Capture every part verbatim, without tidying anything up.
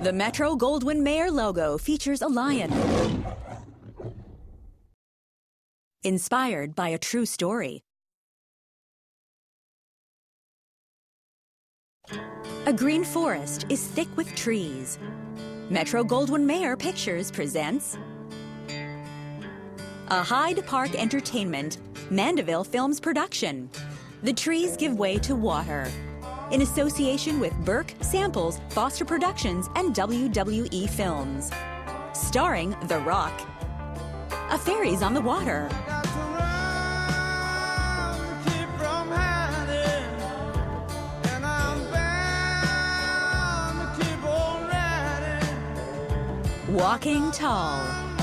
The Metro-Goldwyn-Mayer logo features a lion. Inspired by a true story. A green forest is thick with trees. Metro-Goldwyn-Mayer Pictures presents a Hyde Park Entertainment, Mandeville Films production. The trees give way to water. In association with Burke, Samples, Foster Productions, and W W E Films. Starring The Rock. A Fairies on the Water. Walking Tall.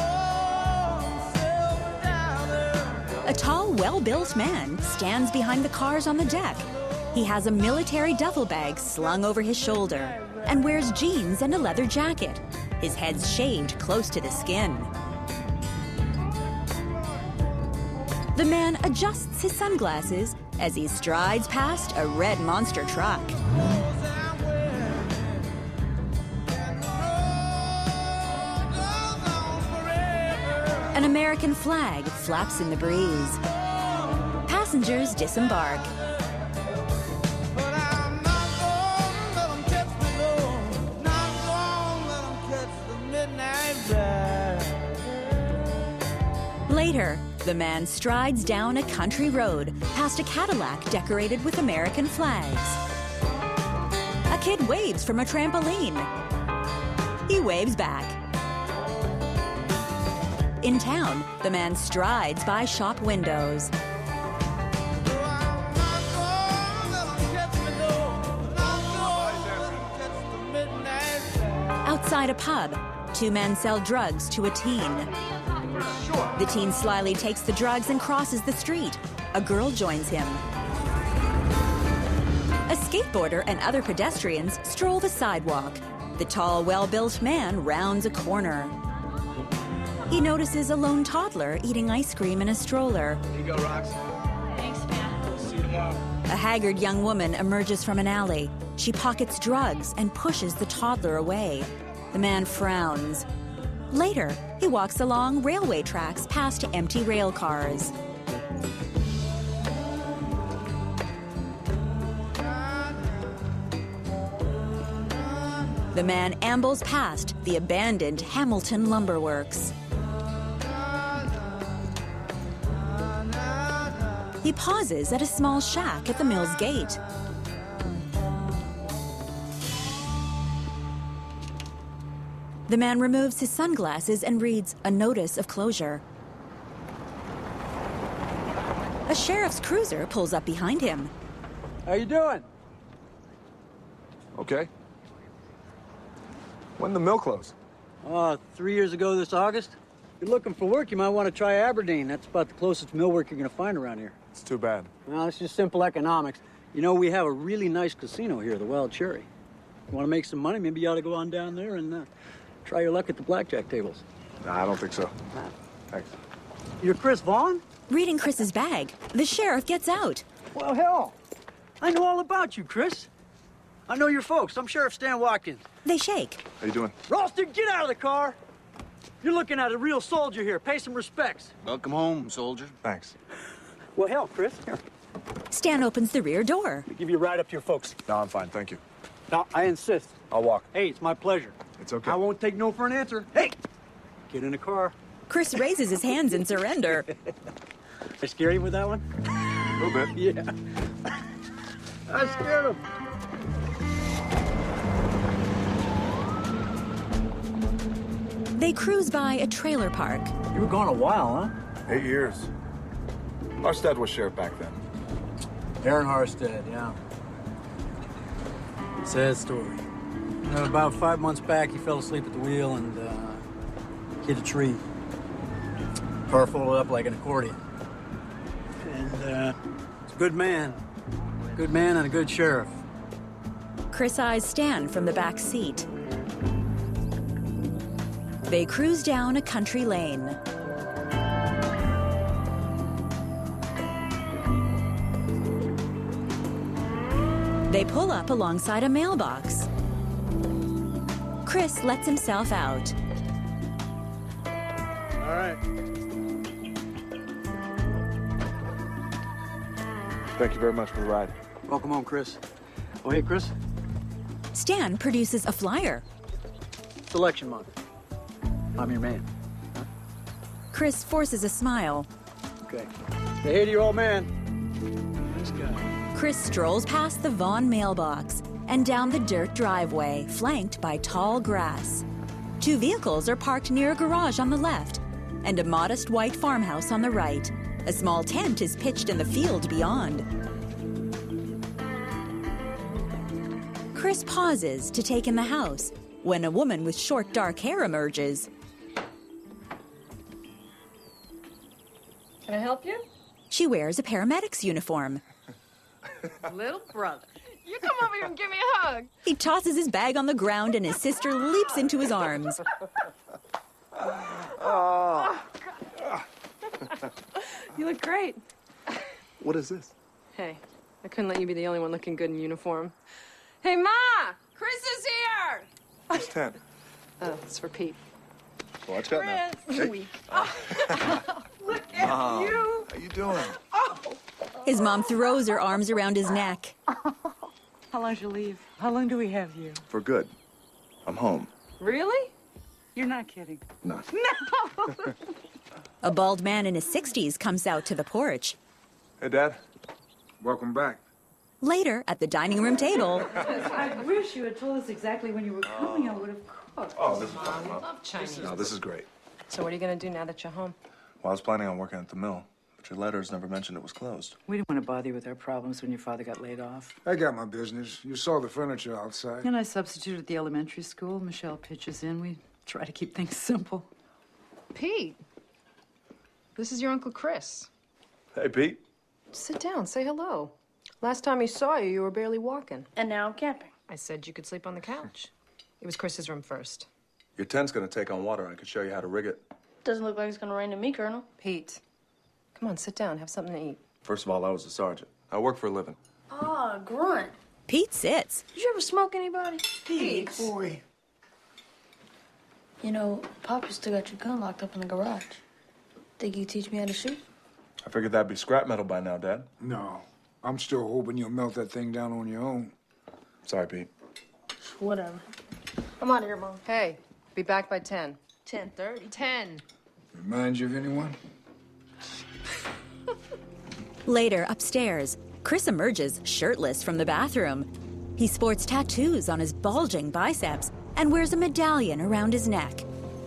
A tall, well-built man stands behind the cars on the deck. He has a military duffel bag slung over his shoulder and wears jeans and a leather jacket. His head's shaved close to the skin. The man adjusts his sunglasses as he strides past a red monster truck. An American flag flaps in the breeze. Passengers disembark. Later, the man strides down a country road past a Cadillac decorated with American flags. A kid waves from a trampoline. He waves back. In town, the man strides by shop windows. Outside a pub, two men sell drugs to a teen. The teen slyly takes the drugs and crosses the street. A girl joins him. A skateboarder and other pedestrians stroll the sidewalk. The tall, well-built man rounds a corner. He notices a lone toddler eating ice cream in a stroller. Here you go, Rox. Thanks, man. See you tomorrow. A haggard young woman emerges from an alley. She pockets drugs and pushes the toddler away. The man frowns. Later, he walks along railway tracks past empty rail cars. The man ambles past the abandoned Hamilton Lumber Works. He pauses at a small shack at the mill's gate. The man removes his sunglasses and reads a notice of closure. A sheriff's cruiser pulls up behind him. How you doing? Okay. When the mill close? Uh, three years ago this August. If you're looking for work, you might want to try Aberdeen. That's about the closest mill work you're going to find around here. It's too bad. Well, it's just simple economics. You know, we have a really nice casino here, the Wild Cherry. You want to make some money, maybe you ought to go on down there and uh, try your luck at the blackjack tables. Nah, I don't think so. Nah. Thanks. You're Chris Vaughn? Reading Chris's bag, the sheriff gets out. Well, hell, I know all about you, Chris. I know your folks. I'm Sheriff Stan Watkins. They shake. How you doing? Ralston, get out of the car! You're looking at a real soldier here. Pay some respects. Welcome home, soldier. Thanks. Well, hell, Chris, here. Stan opens the rear door. Give you a ride up to your folks. No, I'm fine, thank you. No, I insist. I'll walk. Hey, it's my pleasure. It's okay. I won't take no for an answer. Hey! Get in the car. Chris raises his hands in surrender. I scare you with that one? A little bit. Yeah. I scared him. They cruise by a trailer park. You were gone a while, huh? Eight years. Arstead was sheriff back then. Aaron Harstead, yeah. Sad story. You know, about five months back, he fell asleep at the wheel and uh, hit a tree. Car folded up like an accordion. And uh, he's a good man. Good man and a good sheriff. Chris eyes Stan from the back seat. They cruise down a country lane. They pull up alongside a mailbox. Chris lets himself out. All right. Thank you very much for the ride. Welcome home, Chris. Oh, hey, Chris. Stan produces a flyer. Selection month. I'm your man. Huh? Chris forces a smile. Okay. Say hey to your old man. Nice guy. Chris strolls past the Vaughn mailbox and down the dirt driveway, flanked by tall grass. Two vehicles are parked near a garage on the left and a modest white farmhouse on the right. A small tent is pitched in the field beyond. Chris pauses to take in the house when a woman with short, dark hair emerges. Can I help you? She wears a paramedic's uniform. Little brother. You come over here and give me a hug. He tosses his bag on the ground and his sister leaps into his arms. Oh. You look great. What is this? Hey, I couldn't let you be the only one looking good in uniform. Hey, Ma! Chris is here! Who's ten? Oh, it's for Pete. Watch out now. Chris! Weak. Look at Mom, you! how you doing? His mom throws her arms around his neck. How long you leave? How long do we have you? For good. I'm home. Really? You're not kidding. No. No! A bald man in his sixties comes out to the porch. Hey, Dad. Welcome back. Later, at the dining room table, I wish you had told us exactly when you were coming. I would have cooked. Oh, this is fun, Mom. Love Chinese. No, this is great. So what are you gonna do now that you're home? Well, I was planning on working at the mill, but your letters never mentioned it was closed. We didn't want to bother you with our problems when your father got laid off. I got my business. You saw the furniture outside. And I substituted at the elementary school. Michelle pitches in. We try to keep things simple. Pete, this is your Uncle Chris. Hey, Pete. Sit down, say hello. Last time he saw you, you were barely walking. And now I'm camping. I said you could sleep on the couch. It was Chris's room first. Your tent's gonna take on water. I could show you how to rig it. Doesn't look like it's gonna rain to me, Colonel. Pete, come on, sit down, have something to eat. First of all, I was a sergeant. I work for a living. Ah, grunt. Pete sits. Did you ever smoke anybody? Pete. Boy. You know, Papa still got your gun locked up in the garage. Think you teach me how to shoot? I figured that'd be scrap metal by now, Dad. No. I'm still hoping you'll melt that thing down on your own. Sorry, Pete. Whatever. I'm out of here, Mom. Hey, be back by ten. ten thirty. ten. Remind you of anyone? Later, upstairs, Chris emerges shirtless from the bathroom. He sports tattoos on his bulging biceps and wears a medallion around his neck.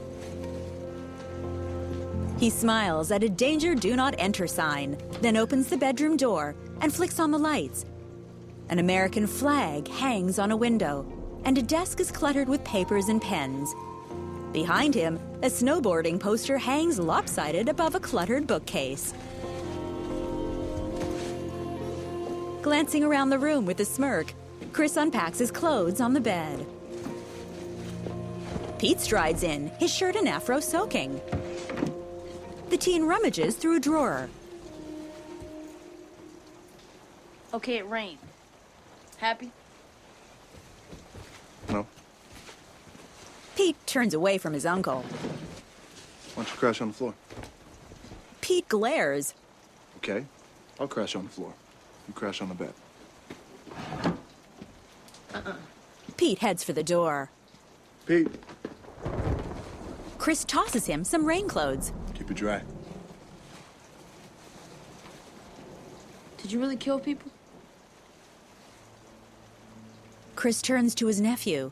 He smiles at a danger do not enter sign, then opens the bedroom door and flicks on the lights. An American flag hangs on a window, and a desk is cluttered with papers and pens. Behind him, a snowboarding poster hangs lopsided above a cluttered bookcase. Glancing around the room with a smirk, Chris unpacks his clothes on the bed. Pete strides in, his shirt and afro soaking. The teen rummages through a drawer. Okay, it rained. Happy? No. Pete turns away from his uncle. Why don't you crash on the floor? Pete glares. Okay. I'll crash on the floor. You crash on the bed. Uh-uh. Pete heads for the door. Pete. Chris tosses him some rain clothes. Keep it dry. Did you really kill people? Chris turns to his nephew,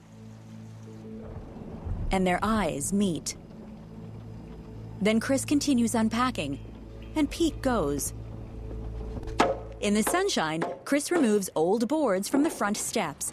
and their eyes meet. Then Chris continues unpacking, and Pete goes. In the sunshine, Chris removes old boards from the front steps.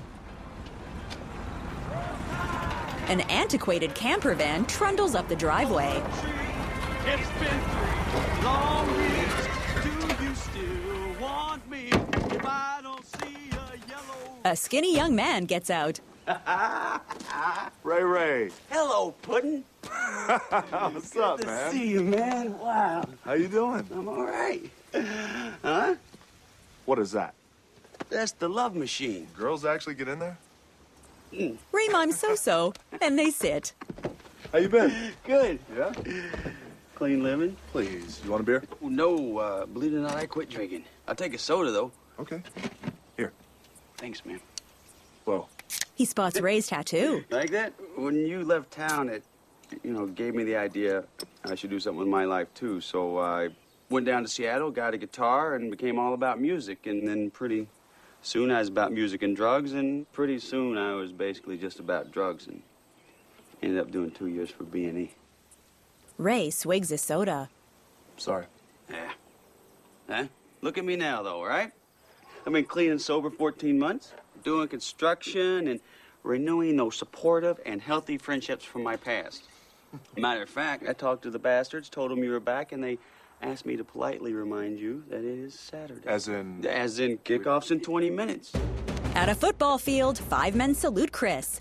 An antiquated camper van trundles up the driveway. It's been three long weeks. Do you still want me if I don't see a yellow... A skinny young man gets out. Ray Ray. Hello, Puddin'. What's up, Good to man? see you, man. Wow. How you doing? I'm all right. Huh? What is that? That's the love machine. Girls actually get in there? Ray mimes so-so, and they sit. How you been? Good. Yeah? Clean living? Please. You want a beer? Oh, no, uh, believe it or not, I quit drinking. I'll take a soda, though. Okay. Here. Thanks, man. Whoa. He spots Ray's tattoo. Like that? When you left town, it, you know, gave me the idea I should do something with my life, too. So I went down to Seattle, got a guitar, and became all about music. And then pretty soon I was about music and drugs, and pretty soon I was basically just about drugs, and ended up doing two years for B and E. Ray swigs his soda. Sorry. Yeah. Huh? Look at me now, though, right? I've been clean and sober fourteen months, doing construction and renewing those supportive and healthy friendships from my past. Matter of fact, I talked to the bastards, told them you were back, and they asked me to politely remind you that it is Saturday. As in? As in kickoffs in twenty minutes. At a football field, five men salute Chris.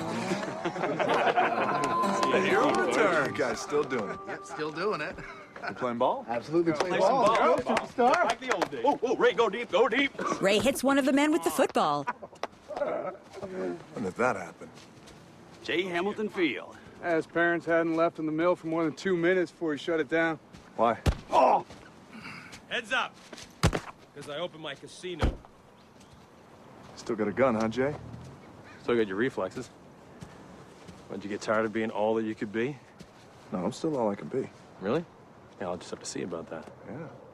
The hero return. Guy's still doing it. Yep, still doing it. You playing ball? Absolutely playing Play ball. some ball. Go, superstar. Like the old days. Whoa, whoa, Ray, go deep, go deep. Ray hits one of the men with the football. When did that happen? J. Hamilton Field. His parents hadn't left in the mill for more than two minutes before he shut it down. Why? Oh! Heads up. Because I opened my casino. Still got a gun, huh, Jay? Still got your reflexes. Did you get tired of being all that you could be? No, I'm still all I can be. Really? Yeah, I'll just have to see about that. Yeah.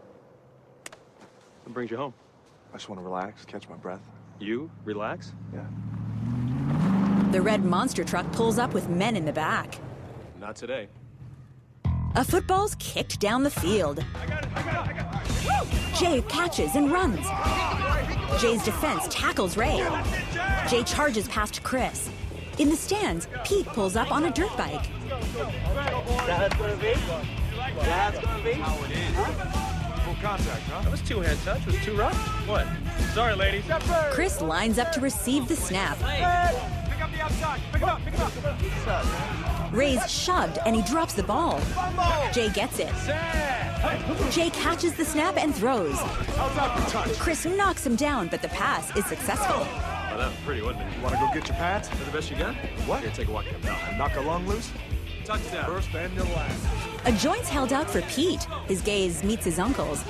What brings you home? I just want to relax, catch my breath. You? Relax? Yeah. The red monster truck pulls up with men in the back. Not today. A football's kicked down the field. I got it, I got it, I got it. Jay catches and runs. Jay's defense tackles Ray. Jay charges past Chris. In the stands, Pete pulls up on a dirt bike. That's gonna be? That's gonna be? Full contact, huh? That was two-hand touch. Was it too rough? What? Sorry, ladies. Chris lines up to receive the snap. Pick up the outside. Pick it up, pick it up. Ray's shoved and he drops the ball. Jay gets it. Jay catches the snap and throws. Chris knocks him down, but the pass is successful. Oh, that was pretty, wasn't it? Want to go get your pads? Is that the best you got? What? Here, take a walk. No. Knock a lung loose? Touchdown. First and your last. A joint's held out for Pete. His gaze meets his uncle's.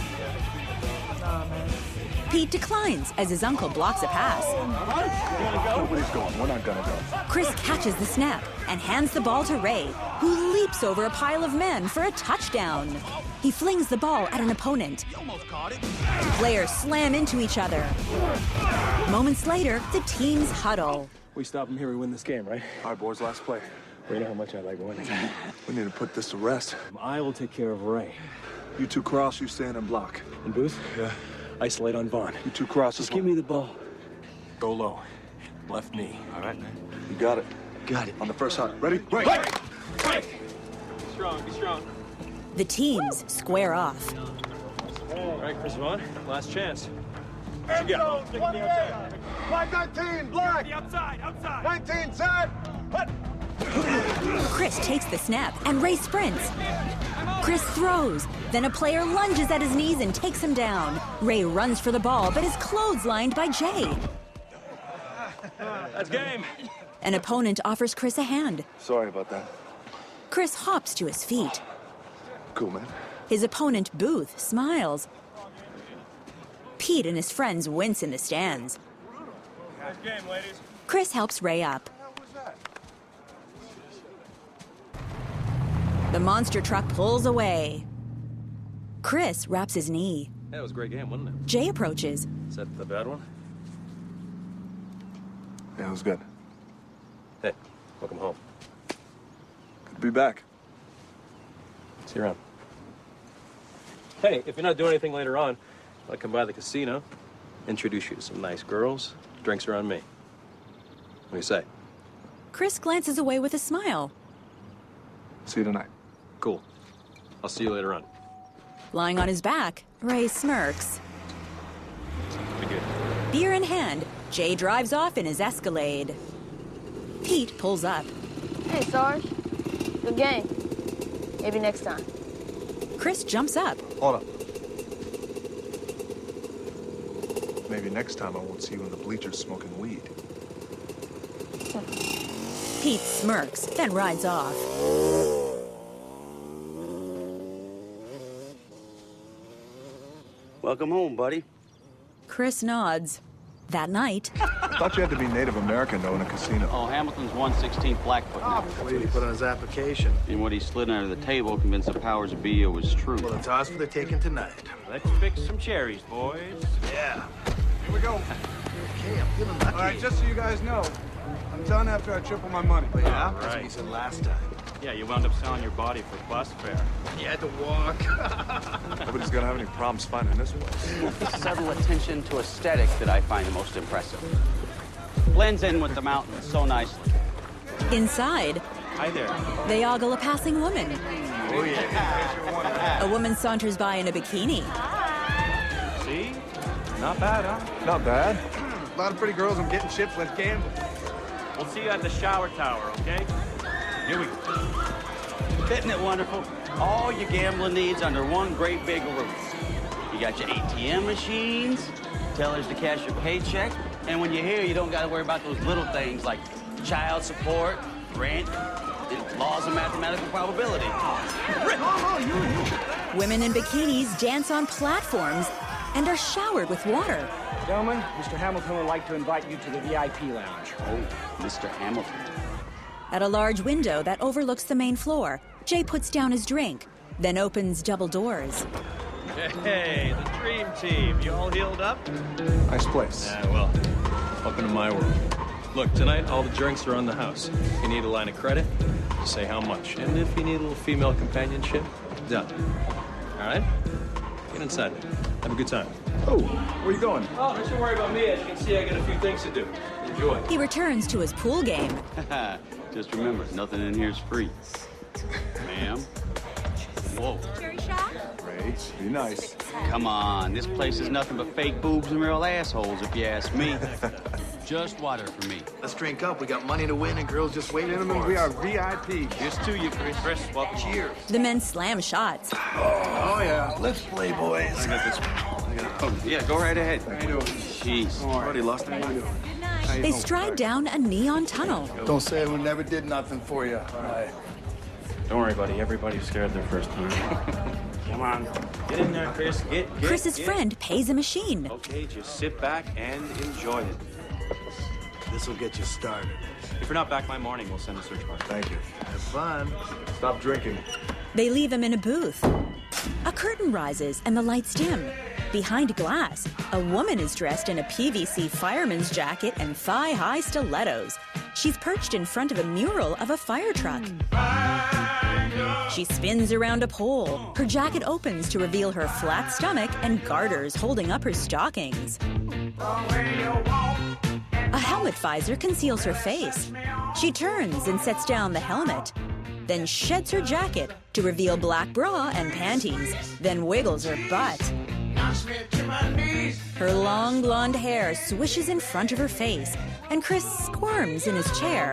Pete declines as his uncle blocks a pass. Nobody's going. We're not gonna go. Chris catches the snap and hands the ball to Ray, who leaps over a pile of men for a touchdown. He flings the ball at an opponent. Players slam into each other. Moments later, the teams huddle. We stop him here, we win this game, right? All right, boys, last play. We know how much I like winning. We need to put this to rest. I will take care of Ray. You two cross, you stand and block. And Booth? Yeah. Isolate on Vaughn. You two cross. Just give me the ball. Go low. Left knee. All right, man. You got it. Got it. On the first shot. Ready? Right. Right. Right. Be strong, be strong. The teams square off. All right, Chris Vaughn, last chance. What you got? Stick to the outside. Black nineteen, black. The outside, outside. nineteen, set. Chris takes the snap and Ray sprints. Chris throws. Then a player lunges at his knees and takes him down. Ray runs for the ball, but is clotheslined by Jay. That's game. An opponent offers Chris a hand. Sorry about that. Chris hops to his feet. Cool, man. His opponent, Booth, smiles. Pete and his friends wince in the stands. Nice game, ladies. Chris helps Ray up. The monster truck pulls away. Chris wraps his knee. That was a great game, wasn't it? Jay approaches. Is that the bad one? Yeah, it was good. Hey, welcome home. Good to be back. See you around. Hey, if you're not doing anything later on, I'll come by the casino, introduce you to some nice girls. Drinks are on me. What do you say? Chris glances away with a smile. See you tonight. Cool. I'll see you later on. Lying on his back, Ray smirks. Be good. Beer in hand, Jay drives off in his Escalade. Pete pulls up. Hey, Sarge. Good game. Maybe next time. Chris jumps up. Hold up. Maybe next time I won't see you in the bleachers smoking weed. awesome. Pete smirks, then rides off. Welcome home, buddy. Chris nods. That night, Thought you had to be Native American to own a casino. Oh, Hamilton's one sixteenth Blackfoot now. What did he put on his application? And what he slid under the table convinced the powers that be it was true. Well, it's ours for the taking tonight. Let's fix some cherries, boys. Yeah. Here we go. Okay, I'm feeling lucky. All right, just so you guys know, I'm done after I triple my money. Oh, yeah? That's Right. what he said last time. Yeah, you wound up selling your body for bus fare. You had to walk. Nobody's gonna have any problems finding this one. The subtle attention to aesthetic that I find the most impressive. Blends in with the mountains so nicely. inside, Hi there. they ogle a passing woman. Oh, yeah. A woman saunters by in a bikini. See? Not bad, huh? Not bad. A lot of pretty girls I'm getting chips. Let's gamble. We'll see you at the shower tower, okay? Here we go. Isn't it wonderful? All your gambling needs under one great big roof. You got your A T M machines, tellers to cash your paycheck, and when you're here, you don't got to worry about those little things like child support, rent, and laws of mathematical probability. Women in bikinis dance on platforms and are showered with water. Gentlemen, Mister Hamilton would like to invite you to the V I P lounge. Oh, Mister Hamilton. At a large window that overlooks the main floor, Jay puts down his drink, then opens double doors. Hey, the dream team. You all healed up? Nice place. Yeah, well, welcome to my world. Look, tonight all the drinks are on the house. If you need a line of credit, just say how much. And if you need a little female companionship, done. All right? Get inside. Have a good time. Oh, where you going? Oh, don't you worry about me. As you can see, I got a few things to do. Enjoy. He returns to his pool game. Just remember, nothing in here is free. Ma'am. Whoa. Ray, be nice. Come on, this place is nothing but fake boobs and real assholes, if you ask me. Just water for me. Let's drink up. We got money to win and girls just waiting Gentlemen, for we us. are V I P. Here's to you, Chris. Chris, welcome. Cheers. The men slam shots. Oh, yeah. Let's play, boys. I got this. I got Oh, yeah, go right ahead. How you doing? Jeez. already lost it. They stride down a neon tunnel. Don't say we never did nothing for you. All right. Don't worry, buddy. Everybody's scared their first time. Come on. Get in there, Chris. Get, get, Chris's get. friend pays a machine. Okay, just sit back and enjoy it. This will get you started. If you're not back by morning, we'll send a search warrant. Thank you. Have fun. Stop drinking. They leave him in a booth. A curtain rises and the lights dim. Behind glass, a woman is dressed in a P V C fireman's jacket and thigh-high stilettos. She's perched in front of a mural of a fire truck. She spins around a pole. Her jacket opens to reveal her flat stomach and garters holding up her stockings. A helmet visor conceals her face. She turns and sets down the helmet, then sheds her jacket to reveal black bra and panties, then wiggles her butt. Her long blonde hair swishes in front of her face, and Chris squirms in his chair.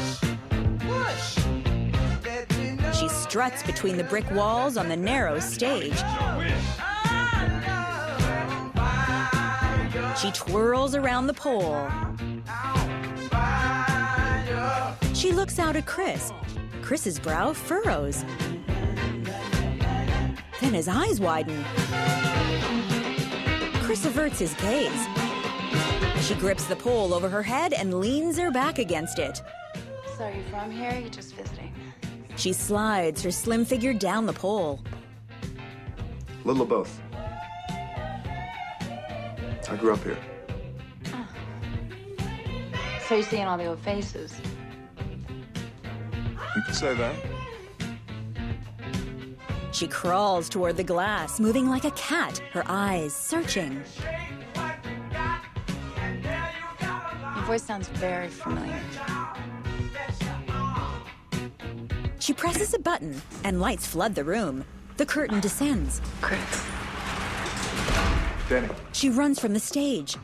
She struts between the brick walls on the narrow stage. She twirls around the pole. She looks out at Chris. Chris's brow furrows. Then his eyes widen. Chris averts his gaze. She grips the pole over her head and leans her back against it. So are you from here or are you just visiting? She slides her slim figure down the pole. Little of both. I grew up here. Oh. So you're seeing all the old faces. You can say that. She crawls toward the glass, moving like a cat, her eyes searching. Your voice sounds very familiar. She presses a button, and lights flood the room. The curtain descends. Chris. Danny. She runs from the stage.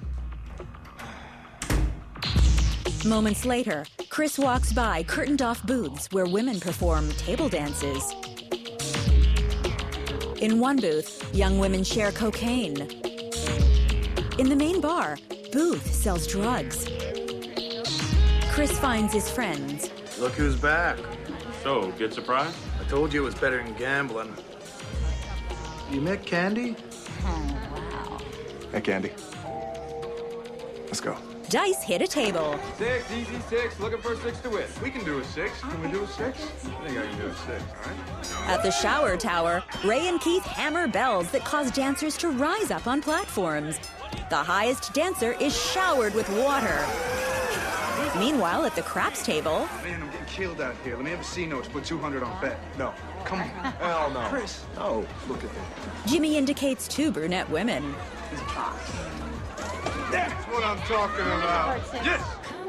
Moments later, Chris walks by curtained-off booths where women perform table dances. In one booth, young women share cocaine. In the main bar, Booth sells drugs. Chris finds his friends. Look who's back. So, good surprise? I told you it was better than gambling. You met Candy? Oh, wow. Hey, Candy. Let's go. Dice hit a table. Six, easy six. Looking for a six to win. We can do a six. Can we do a six? I think I can do a six, all right? At the shower tower, Ray and Keith hammer bells that cause dancers to rise up on platforms. The highest dancer is showered with water. Meanwhile, at the craps table... Man, I'm getting killed out here. Let me have a C note to put two hundred on bet. No. Come on. Hell no. Chris. Oh, look at that. Jimmy indicates two brunette women. That's what I'm talking about. Yes.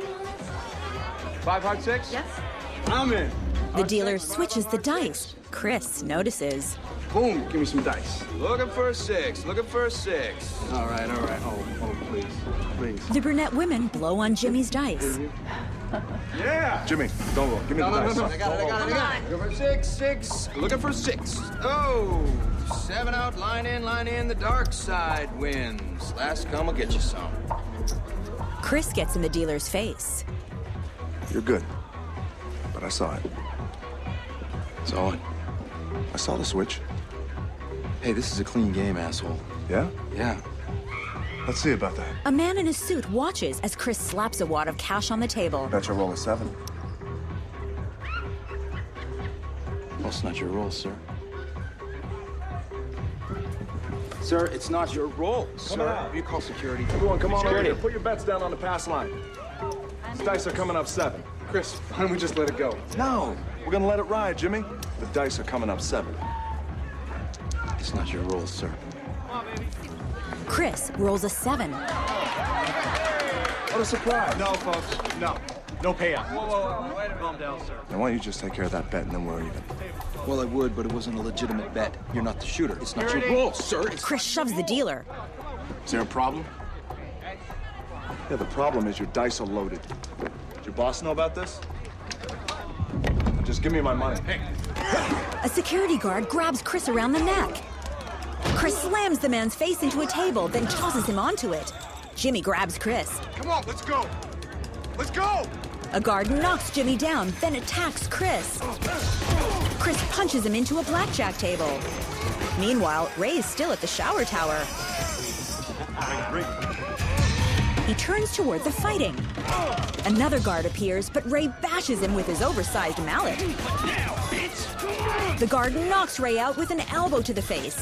Five hard six? Yes. I'm in. The dealer switches the dice. Chris notices. Boom, give me some dice. Looking for a six. Looking for a six. All right, all right. Oh, oh, please. Please. The brunette women blow on Jimmy's dice. Yeah! Jimmy, don't roll. Give me No, the no, dice. no, no. I got it, I got it, I got it. Looking for six, six. Looking for six. Oh, seven out, line in, line in. The dark side wins. Last come will get you some. Chris gets in the dealer's face. You're good. But I saw it. Saw it? I saw the switch. Hey, this is a clean game, asshole. Yeah? Yeah. Let's see about that. A man in a suit watches as Chris slaps a wad of cash on the table. Bet you roll a seven. Well, it's not your role, sir. Sir, it's not your role, Sir, sir. You call security. Everyone, come on over Security. here. Put your bets down on the pass line. These dice are coming up seven. Chris, why don't we just let it go? No. We're gonna let it ride, Jimmy. The dice are coming up seven. It's not your role, sir. Chris rolls a seven. What a surprise. No, folks. No. No payout. Whoa, whoa, whoa. Wait a minute. Calm down, sir. Now, why don't you just take care of that bet and then we're even? Well, I would, but it wasn't a legitimate bet. You're not the shooter. It's not your role, sir. It's... Chris shoves the dealer. Is there a problem? Yeah, the problem is your dice are loaded. Does your boss know about this? Just give me my money. Hey. A security guard grabs Chris around the neck. Chris slams the man's face into a table, then tosses him onto it. Jimmy grabs Chris. Come on, let's go. Let's go. A guard knocks Jimmy down, then attacks Chris. Chris punches him into a blackjack table. Meanwhile, Ray is still at the shower tower. He turns toward the fighting. Another guard appears, but Ray bashes him with his oversized mallet. The guard knocks Ray out with an elbow to the face.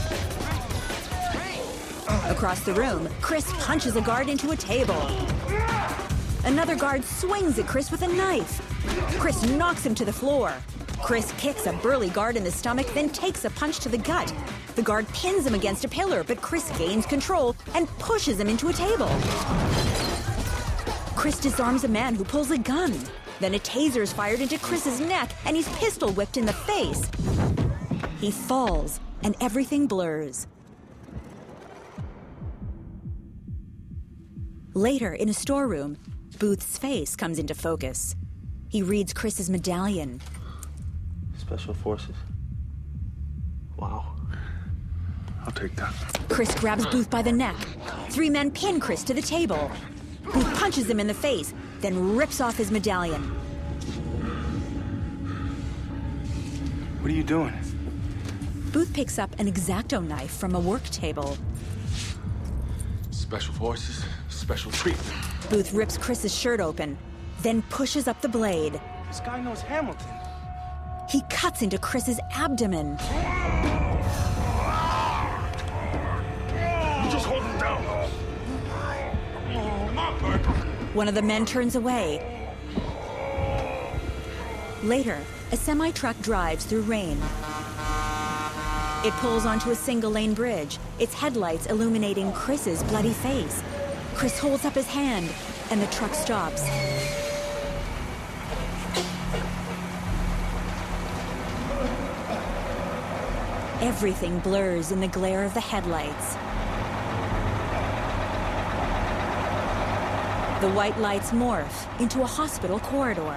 Across the room, Chris punches a guard into a table. Another guard swings at Chris with a knife. Chris knocks him to the floor. Chris kicks a burly guard in the stomach, then takes a punch to the gut. The guard pins him against a pillar, but Chris gains control and pushes him into a table. Chris disarms a man who pulls a gun. Then a taser is fired into Chris's neck, and he's pistol whipped in the face. He falls, and everything blurs. Later, in a storeroom, Booth's face comes into focus. He reads Chris's medallion. Special Forces. Wow. I'll take that. Chris grabs Booth by the neck. Three men pin Chris to the table. Booth punches him in the face, then rips off his medallion. What are you doing? Booth picks up an X-Acto knife from a work table. Special Forces, special treatment. Booth rips Chris's shirt open, then pushes up the blade. This guy knows Hamilton. He cuts into Chris's abdomen. Just hold him down. Come on, Bert. One of the men turns away. Later, a semi-truck drives through rain. It pulls onto a single-lane bridge, its headlights illuminating Chris's bloody face. Chris holds up his hand, and the truck stops. Everything blurs in the glare of the headlights. The white lights morph into a hospital corridor.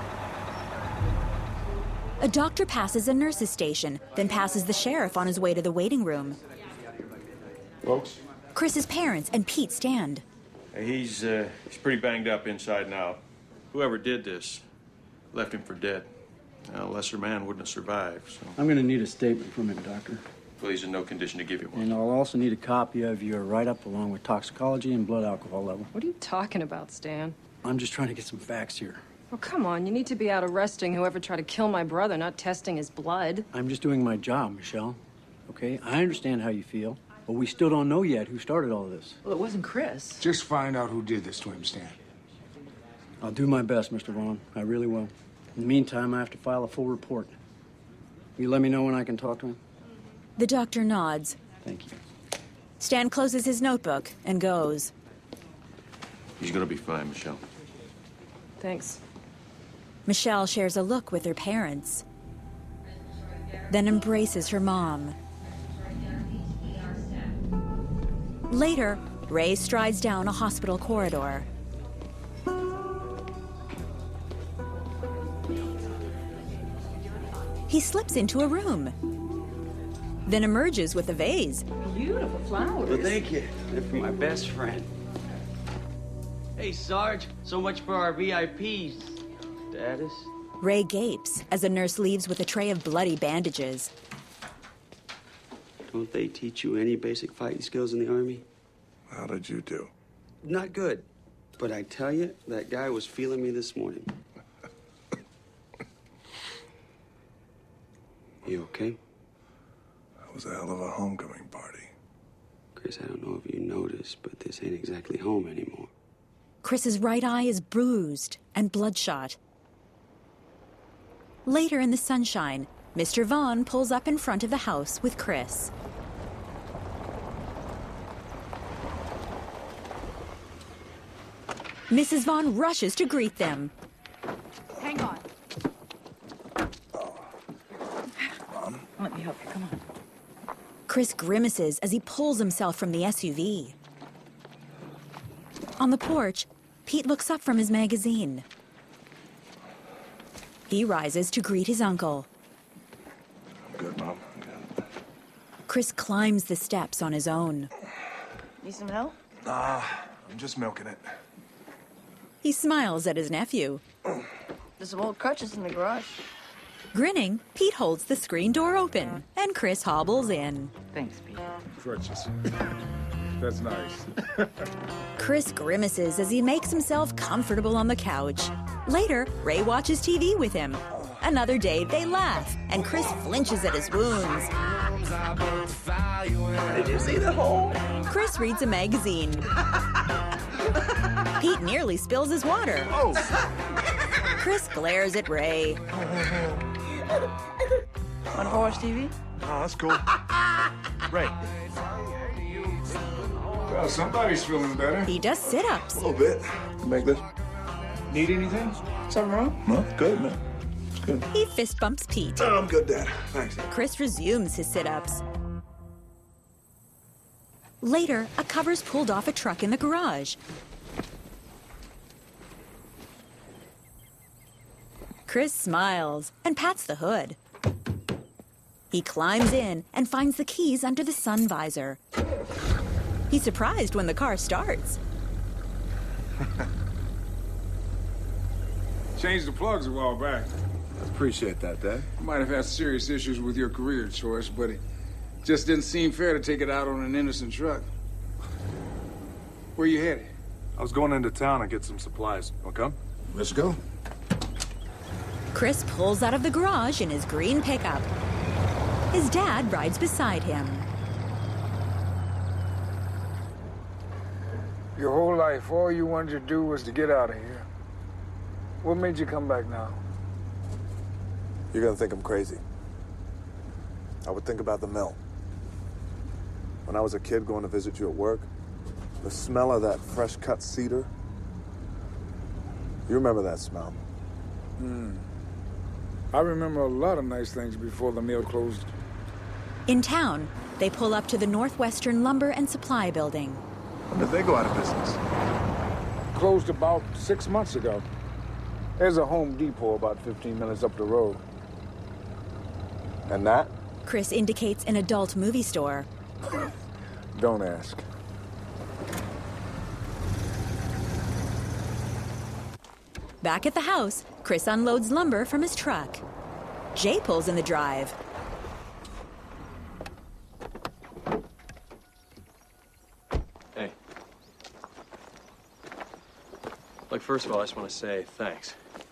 A doctor passes a nurse's station, then passes the sheriff on his way to the waiting room. Folks? Chris's parents and Pete stand. He's, uh, he's pretty banged up inside and out. Whoever did this left him for dead. A lesser man wouldn't have survived, so... I'm gonna need a statement from him, Doctor. Well, he's in no condition to give you one. And I'll also need a copy of your write-up along with toxicology and blood alcohol level. What are you talking about, Stan? I'm just trying to get some facts here. Well, come on. You need to be out arresting whoever tried to kill my brother, not testing his blood. I'm just doing my job, Michelle. Okay? I understand how you feel, but we still don't know yet who started all this. Well, it wasn't Chris. Just find out who did this to him, Stan. I'll do my best, Mister Vaughn. I really will. In the meantime, I have to file a full report. You let me know when I can talk to him? The doctor nods. Thank you. Stan closes his notebook and goes. He's gonna be fine, Michelle. Thanks. Michelle shares a look with her parents, then embraces her mom. Later, Ray strides down a hospital corridor. He slips into a room, then emerges with a vase. Beautiful flowers. Well, thank you. They're for my best friend. Hey, Sarge, so much for our V I P status. Ray gapes as a nurse leaves with a tray of bloody bandages. Don't they teach you any basic fighting skills in the Army? How did you do? Not good. But I tell you, that guy was feeling me this morning. You okay? That was a hell of a homecoming party. Chris, I don't know if you noticed, but this ain't exactly home anymore. Chris's right eye is bruised and bloodshot. Later in the sunshine, Mister Vaughn pulls up in front of the house with Chris. Missus Vaughn rushes to greet them. Hang on. Let me help you. Come on. Chris grimaces as he pulls himself from the S U V. On the porch, Pete looks up from his magazine. He rises to greet his uncle. I'm good, Mom. I'm good. Chris climbs the steps on his own. Need some help? Nah, I'm just milking it. He smiles at his nephew. There's some old crutches in the garage. Grinning, Pete holds the screen door open, and Chris hobbles in. Thanks, Pete. Crutches. That's nice. Chris grimaces as he makes himself comfortable on the couch. Later, Ray watches T V with him. Another day, they laugh, and Chris flinches at his wounds. Did you see the hole? Chris reads a magazine. Pete nearly spills his water. Oh. Chris glares at Ray. Wanna go watch T V? Oh, that's cool. Ray. Well, somebody's feeling better. He does sit-ups. A little bit. Make this. Need anything? Something wrong? No, good, man. It's good. He fist bumps Pete. Oh, I'm good, Dad. Thanks. Chris resumes his sit-ups. Later, a cover's pulled off a truck in the garage. Chris smiles and pats the hood. He climbs in and finds the keys under the sun visor. He's surprised when the car starts. Changed the plugs a while back. Appreciate that, Dad. You might have had serious issues with your career choice, but it just didn't seem fair to take it out on an innocent truck. Where you headed? I was going into town to get some supplies. Okay? Let's go. Chris pulls out of the garage in his green pickup. His dad rides beside him. Your whole life, all you wanted to do was to get out of here. What made you come back now? You're gonna think I'm crazy. I would think about the mill. When I was a kid going to visit you at work, the smell of that fresh cut cedar. You remember that smell? Hmm. I remember a lot of nice things before the mill closed. In town, they pull up to the Northwestern Lumber and Supply Building. When did they go out of business? Closed about six months ago. There's a Home Depot about fifteen minutes up the road. And that? Chris indicates an adult movie store. Don't ask. Back at the house, Chris unloads lumber from his truck. Jay pulls in the drive. Hey. Look, first of all, I just want to say thanks.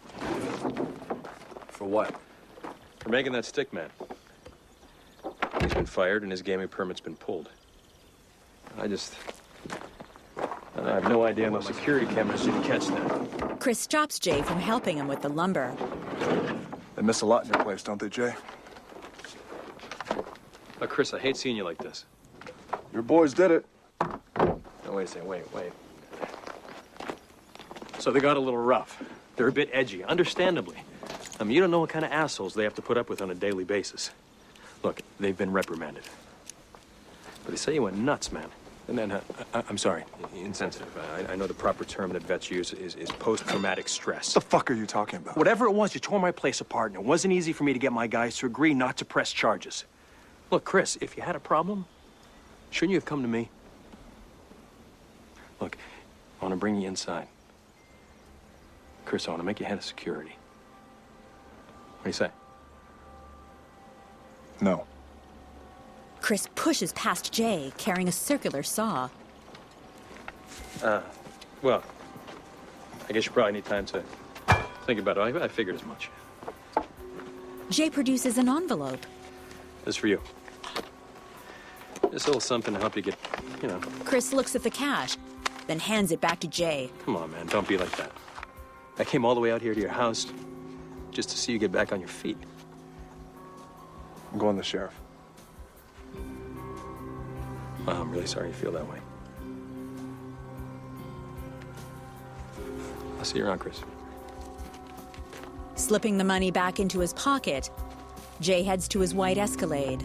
For what? For making that stick man. He's been fired and his gaming permit's been pulled. I just... I have no idea my security cameras didn't catch that. Chris stops Jay from helping him with the lumber. They miss a lot in your place, don't they, Jay? Look, Chris, I hate seeing you like this. Your boys did it. No, wait a second, wait, wait. So they got a little rough. They're a bit edgy, understandably. I mean, you don't know what kind of assholes they have to put up with on a daily basis. Look, they've been reprimanded. But they say you went nuts, man. And then, uh, I, I'm sorry, insensitive. I, I know the proper term that vets use is, is post-traumatic stress. What the fuck are you talking about? Whatever it was, you tore my place apart, and it wasn't easy for me to get my guys to agree not to press charges. Look, Chris, if you had a problem, shouldn't you have come to me? Look, I want to bring you inside. Chris, I want to make you head of security. What do you say? No. Chris pushes past Jay, carrying a circular saw. Uh, well, I guess you probably need time to think about it. I, I figured as much. Jay produces an envelope. This is for you. Just a little something to help you get, you know. Chris looks at the cash, then hands it back to Jay. Come on, man, don't be like that. I came all the way out here to your house just to see you get back on your feet. I'm going to the sheriff. Well, I'm really sorry you feel that way. I'll see you around, Chris. Slipping the money back into his pocket, Jay heads to his white Escalade.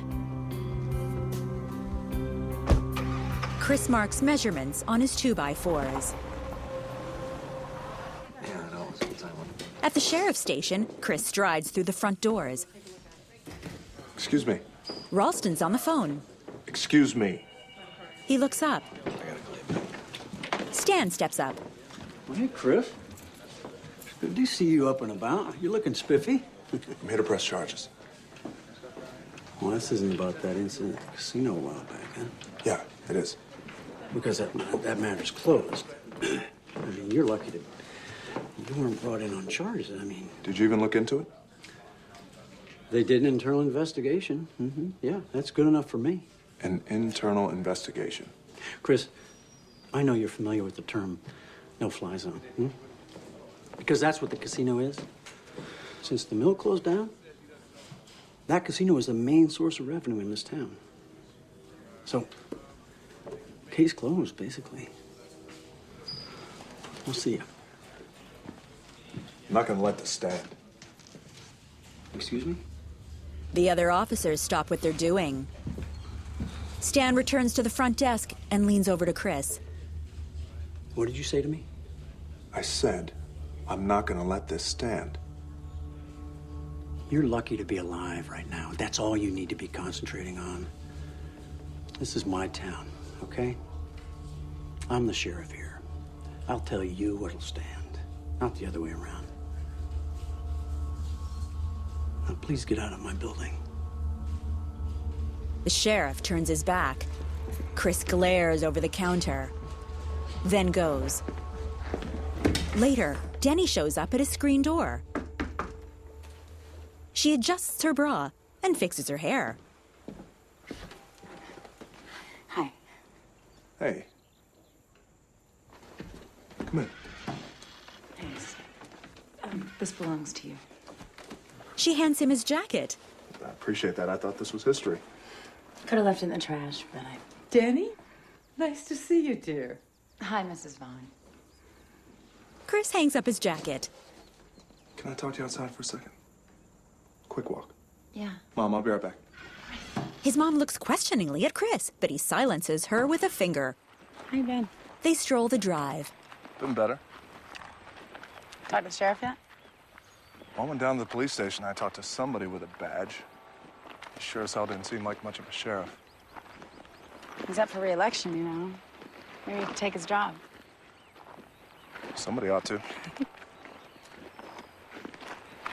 Chris marks measurements on his two by fours. Yeah, I know. It's a good time. At the sheriff's station, Chris strides through the front doors. Excuse me. Ralston's on the phone. Excuse me. He looks up. Stan steps up. Well, hey, Chris. It's good to see you up and about. You're looking spiffy. I'm here to press charges. Well, this isn't about that incident at the casino a while back, huh? Yeah, it is. Because that, that matter's closed. I mean, you're lucky that you weren't brought in on charges. I mean... Did you even look into it? They did an internal investigation. Mm-hmm. Yeah, that's good enough for me. An internal investigation. Chris, I know you're familiar with the term no-fly zone. Hmm? Because that's what the casino is. Since the mill closed down, that casino is the main source of revenue in this town. So, case closed, basically. We'll see you. I'm not gonna let this stand. Excuse me? The other officers stop what they're doing. Stan returns to the front desk and leans over to Chris. What did you say to me? I said, I'm not gonna let this stand. You're lucky to be alive right now. That's all you need to be concentrating on. This is my town, okay? I'm the sheriff here. I'll tell you what'll stand, not the other way around. Now, please get out of my building. The sheriff turns his back. Chris glares over the counter, then goes. Later, Denny shows up at a screen door. She adjusts her bra and fixes her hair. Hi. Hey. Come in. Thanks. Um, this belongs to you. She hands him his jacket. I appreciate that. I thought this was history. Could have left it in the trash, but I... Denny? Nice to see you, dear. Hi, Missus Vaughn. Chris hangs up his jacket. Can I talk to you outside for a second? Quick walk. Yeah. Mom, I'll be right back. His mom looks questioningly at Chris, but he silences her with a finger. How you been? They stroll the drive. Been better. Talked to the sheriff yet? I went down to the police station. I talked to somebody with a badge. He sure as hell didn't seem like much of a sheriff. He's up for re-election, you know. Maybe you could take his job. Somebody ought to.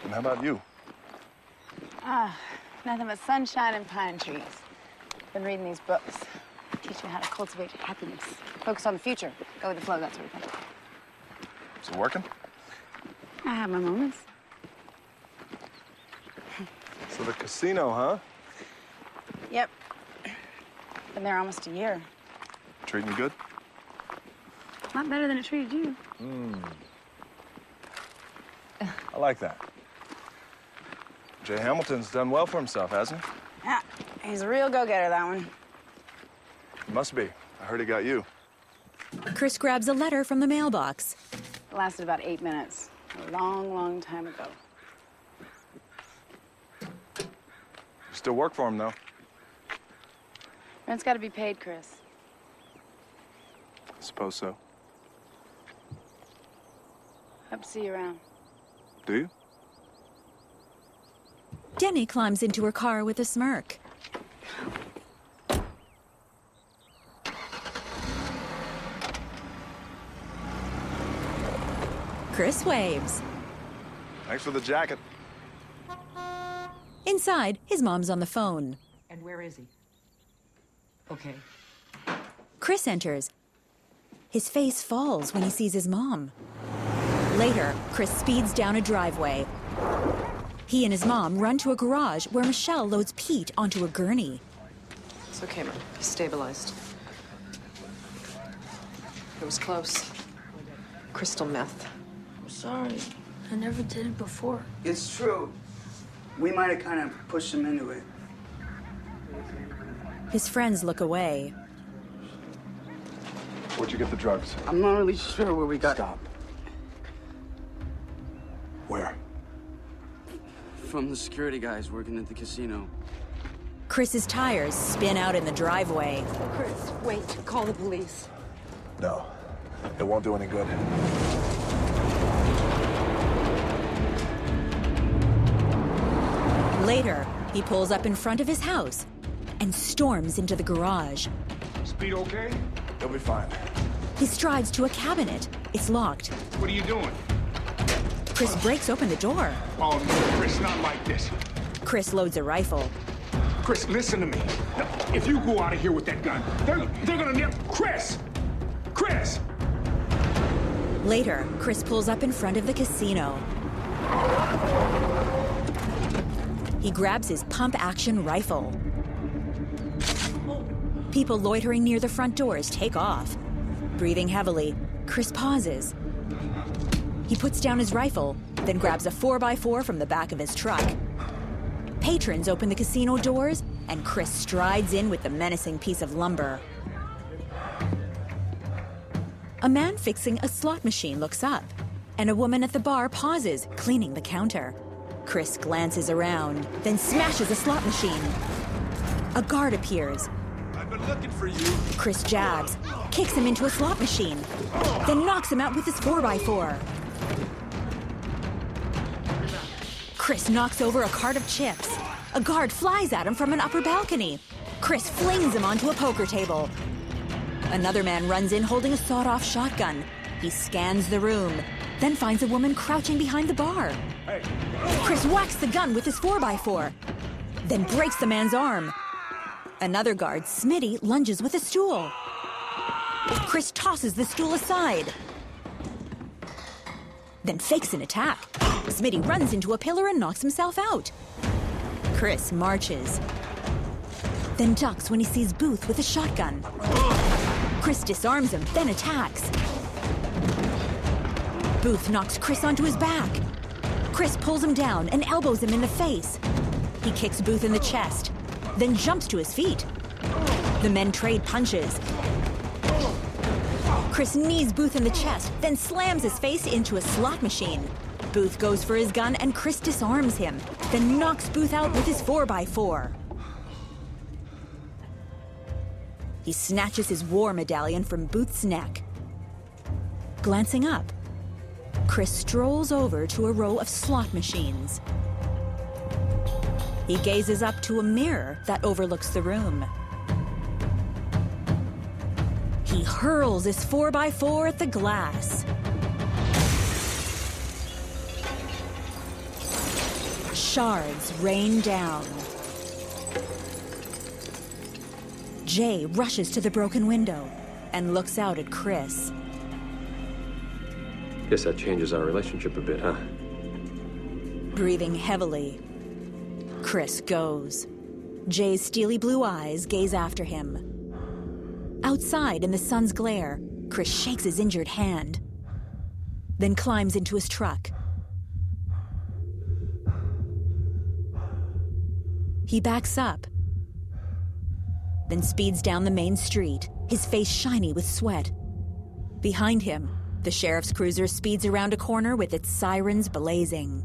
And how about you? Ah, nothing but sunshine and pine trees. Been reading these books. Teach you how to cultivate happiness. Focus on the future. Go with the flow, that sort of thing. Is it working? I have my moments. So the casino, huh? Yep. Been there almost a year. Treating you good? A lot better than it treated you. Hmm. I like that. Jay Hamilton's done well for himself, hasn't he? Yeah, he's a real go-getter, that one. He must be. I heard he got you. Chris grabs a letter from the mailbox. It lasted about eight minutes. A long, long time ago. You still work for him, though. Rent's got to be paid, Chris. I suppose so. Hope to see you around. Do you? Denny climbs into her car with a smirk. Chris waves. Thanks for the jacket. Inside, his mom's on the phone. And where is he? Okay. Chris enters. His face falls when he sees his mom. Later, Chris speeds down a driveway. He and his mom run to a garage where Michelle loads Pete onto a gurney. It's okay, Mom. He's stabilized. It was close. Crystal meth. I'm sorry. I never did it before. It's true. We might have kind of pushed him into it. His friends look away. Where'd you get the drugs? I'm not really sure where we got. Stop. Where? From the security guys working at the casino. Chris's tires spin out in the driveway. Chris, wait. Call the police. No. It won't do any good. Later, he pulls up in front of his house and storms into the garage. Speed okay? He'll be fine. He strides to a cabinet. It's locked. What are you doing? Chris breaks open the door. Oh, no, Chris, not like this. Chris loads a rifle. Chris, listen to me. If you go out of here with that gun, they're, they're gonna nip. Chris! Chris! Later, Chris pulls up in front of the casino. He grabs his pump-action rifle. People loitering near the front doors take off. Breathing heavily, Chris pauses. He puts down his rifle, then grabs a four by four from the back of his truck. Patrons open the casino doors, and Chris strides in with the menacing piece of lumber. A man fixing a slot machine looks up, and a woman at the bar pauses, cleaning the counter. Chris glances around, then smashes a slot machine. A guard appears. I've been looking for you. Chris jabs, kicks him into a slot machine, then knocks him out with his four by four. Chris knocks over a cart of chips. A guard flies at him from an upper balcony. Chris flings him onto a poker table. Another man runs in holding a sawed-off shotgun. He scans the room, then finds a woman crouching behind the bar. Hey. Chris whacks the gun with his four by four, then breaks the man's arm. Another guard, Smitty, lunges with a stool. Chris tosses the stool aside, then fakes an attack. Smitty runs into a pillar and knocks himself out. Chris marches, then ducks when he sees Booth with a shotgun. Chris disarms him, then attacks. Booth knocks Chris onto his back. Chris pulls him down and elbows him in the face. He kicks Booth in the chest, then jumps to his feet. The men trade punches. Chris knees Booth in the chest, then slams his face into a slot machine. Booth goes for his gun and Chris disarms him, then knocks Booth out with his four by four. He snatches his war medallion from Booth's neck. Glancing up, Chris strolls over to a row of slot machines. He gazes up to a mirror that overlooks the room. He hurls his four by four at the glass. Shards rain down. Jay rushes to the broken window and looks out at Chris. Guess that changes our relationship a bit, huh? Breathing heavily, Chris goes. Jay's steely blue eyes gaze after him. Outside, in the sun's glare, Chris shakes his injured hand, then climbs into his truck. He backs up, then speeds down the main street, his face shiny with sweat. Behind him, the sheriff's cruiser speeds around a corner with its sirens blazing.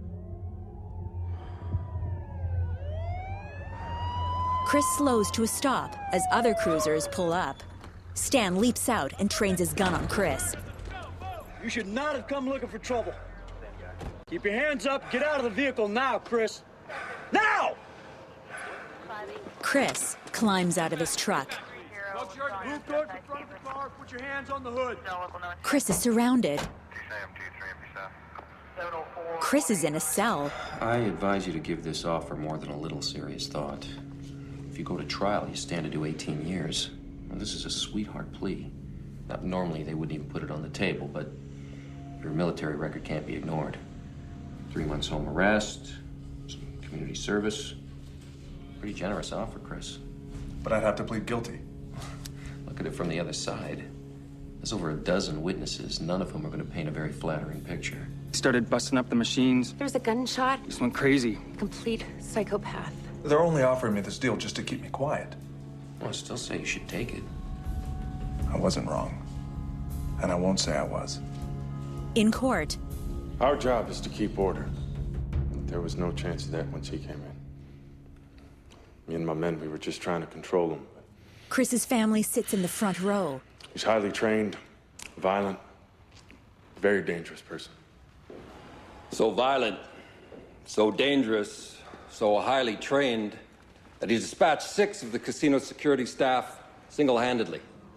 Chris slows to a stop as other cruisers pull up. Stan leaps out and trains his gun on Chris. You should not have come looking for trouble. Keep your hands up. Get out of the vehicle now, Chris. Now! Chris climbs out of his truck. Move towards the front of the car. Put your hands on the hood. Chris is surrounded. Chris is in a cell. I advise you to give this offer more than a little serious thought. If you go to trial, you stand to do eighteen years. Well, this is a sweetheart plea. Now, normally, they wouldn't even put it on the table, but your military record can't be ignored. Three months home arrest, some community service. Pretty generous offer, Chris. But I'd have to plead guilty. Look at it from the other side. There's over a dozen witnesses, none of whom are going to paint a very flattering picture. Started busting up the machines. There was a gunshot. Just went crazy. Complete psychopath. They're only offering me this deal just to keep me quiet. Well, I still say you should take it. I wasn't wrong. And I won't say I was. In court. Our job is to keep order. There was no chance of that once he came in. Me and my men, we were just trying to control him. Chris's family sits in the front row. He's highly trained, violent, very dangerous person. So violent, so dangerous, so highly trained that he dispatched six of the casino security staff single-handedly.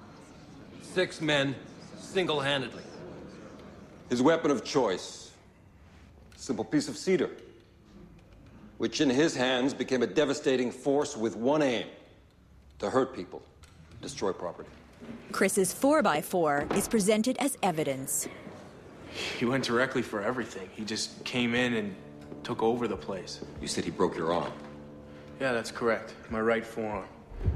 Six men, single-handedly. His weapon of choice, a simple piece of cedar, which in his hands became a devastating force with one aim, to hurt people, destroy property. Chris's four by four is presented as evidence. He went directly for everything. He just came in and took over the place. You said he broke your arm. Yeah, that's correct. My right forearm.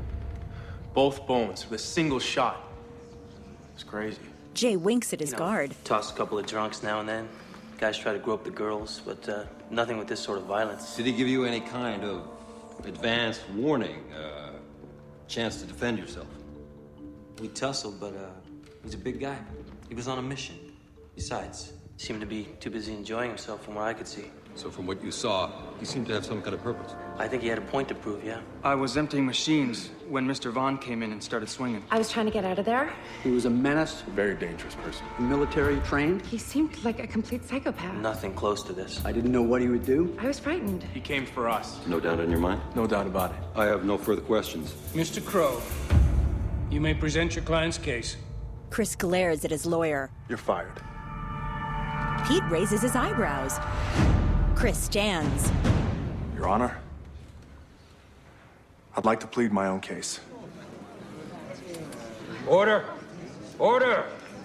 Both bones with a single shot. It's crazy. Jay winks at his you know, guard. Toss a couple of drunks now and then. Guys try to grope the girls, but uh, nothing with this sort of violence. Did he give you any kind of advanced warning, uh, chance to defend yourself? We tussled, but uh, he's a big guy. He was on a mission. Besides, he seemed to be too busy enjoying himself from what I could see. So from what you saw, he seemed to have some kind of purpose. I think he had a point to prove, yeah. I was emptying machines when Mister Vaughn came in and started swinging. I was trying to get out of there. He was a menace. A very dangerous person. Military trained. He seemed like a complete psychopath. Nothing close to this. I didn't know what he would do. I was frightened. He came for us. No doubt in your mind? No doubt about it. I have no further questions. Mister Crow, you may present your client's case. Chris glares at his lawyer. You're fired. Pete raises his eyebrows. Chris stands. Your Honor, I'd like to plead my own case. Order! Order!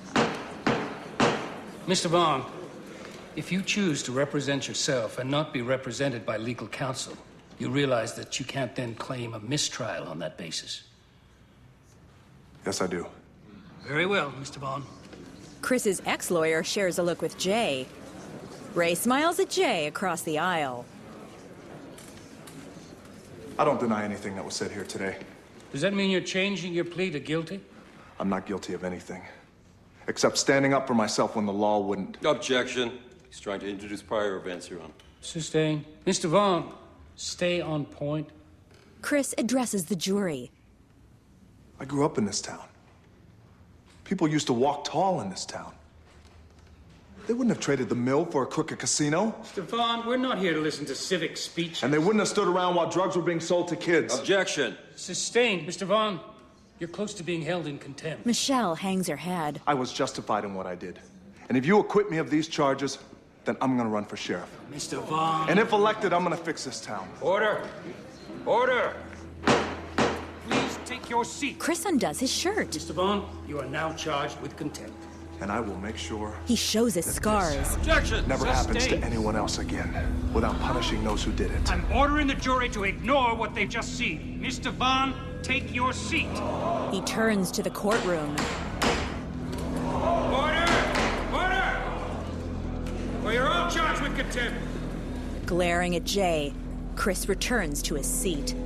Mister Vaughn, if you choose to represent yourself and not be represented by legal counsel, you realize that you can't then claim a mistrial on that basis. Yes, I do. Very well, Mister Vaughn. Chris's ex-lawyer shares a look with Jay. Ray smiles at Jay across the aisle. I don't deny anything that was said here today. Does that mean you're changing your plea to guilty? I'm not guilty of anything. Except standing up for myself when the law wouldn't. Objection. He's trying to introduce prior events, Your Honor. Sustained. Mister Vaughn, stay on point. Chris addresses the jury. I grew up in this town. People used to walk tall in this town. They wouldn't have traded the mill for a crooked casino. Mister Vaughn, we're not here to listen to civic speech. And they wouldn't have stood around while drugs were being sold to kids. Objection. Sustained. Mister Vaughn, you're close to being held in contempt. Michelle hangs her head. I was justified in what I did. And if you acquit me of these charges, then I'm gonna run for sheriff. Mister Vaughn. And if elected, I'm gonna fix this town. Order! Order! Please take your seat. Chris undoes his shirt. Mister Vaughn, you are now charged with contempt. And I will make sure He shows his scars. Objection! never happens to Sustained. anyone else again without punishing those who did it. I'm ordering the jury to ignore what they've just seen. Mister Vaughn, take your seat. He turns to the courtroom. Order! Order! Well, you're all charged with contempt. Glaring at Jay, Chris returns to his seat.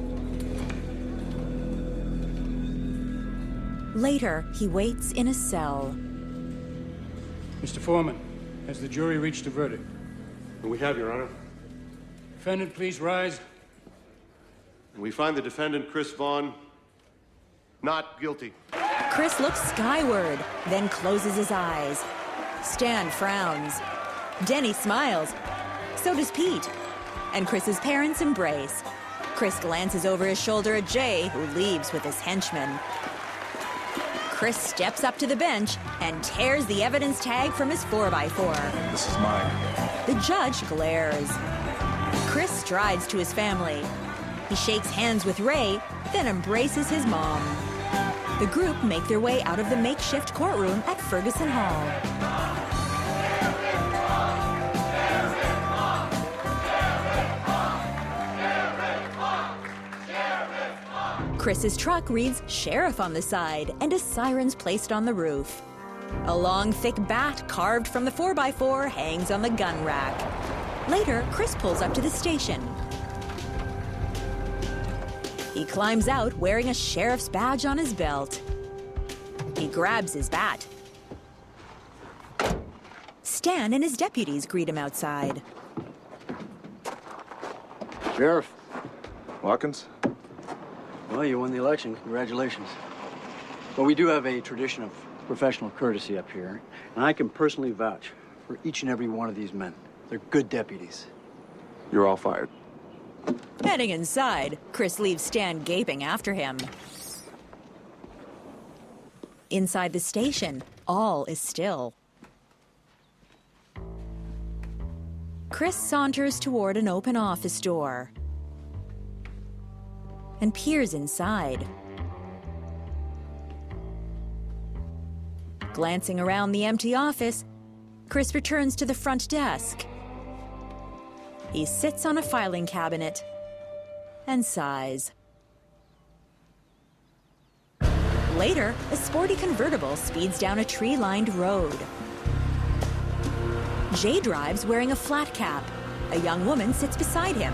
Later, he waits in a cell. Mister Foreman, has the jury reached a verdict? We have, Your Honor. Defendant, please rise. We find the defendant, Chris Vaughn, not guilty. Chris looks skyward, then closes his eyes. Stan frowns. Denny smiles. So does Pete. And Chris's parents embrace. Chris glances over his shoulder at Jay, who leaves with his henchmen. Chris steps up to the bench and tears the evidence tag from his four by four. This is mine. The judge glares. Chris strides to his family. He shakes hands with Ray, then embraces his mom. The group make their way out of the makeshift courtroom at Ferguson Hall. Chris's truck reads Sheriff on the side, and a siren's placed on the roof. A long, thick bat carved from the four by four hangs on the gun rack. Later, Chris pulls up to the station. He climbs out wearing a sheriff's badge on his belt. He grabs his bat. Stan and his deputies greet him outside. Sheriff. Watkins? Well, you won the election. Congratulations. But we do have a tradition of professional courtesy up here, and I can personally vouch for each and every one of these men. They're good deputies. You're all fired. Heading inside, Chris leaves Stan gaping after him. Inside the station, all is still. Chris saunters toward an open office door and peers inside. Glancing around the empty office, Chris returns to the front desk. He sits on a filing cabinet and sighs. Later, a sporty convertible speeds down a tree-lined road. Jay drives wearing a flat cap. A young woman sits beside him.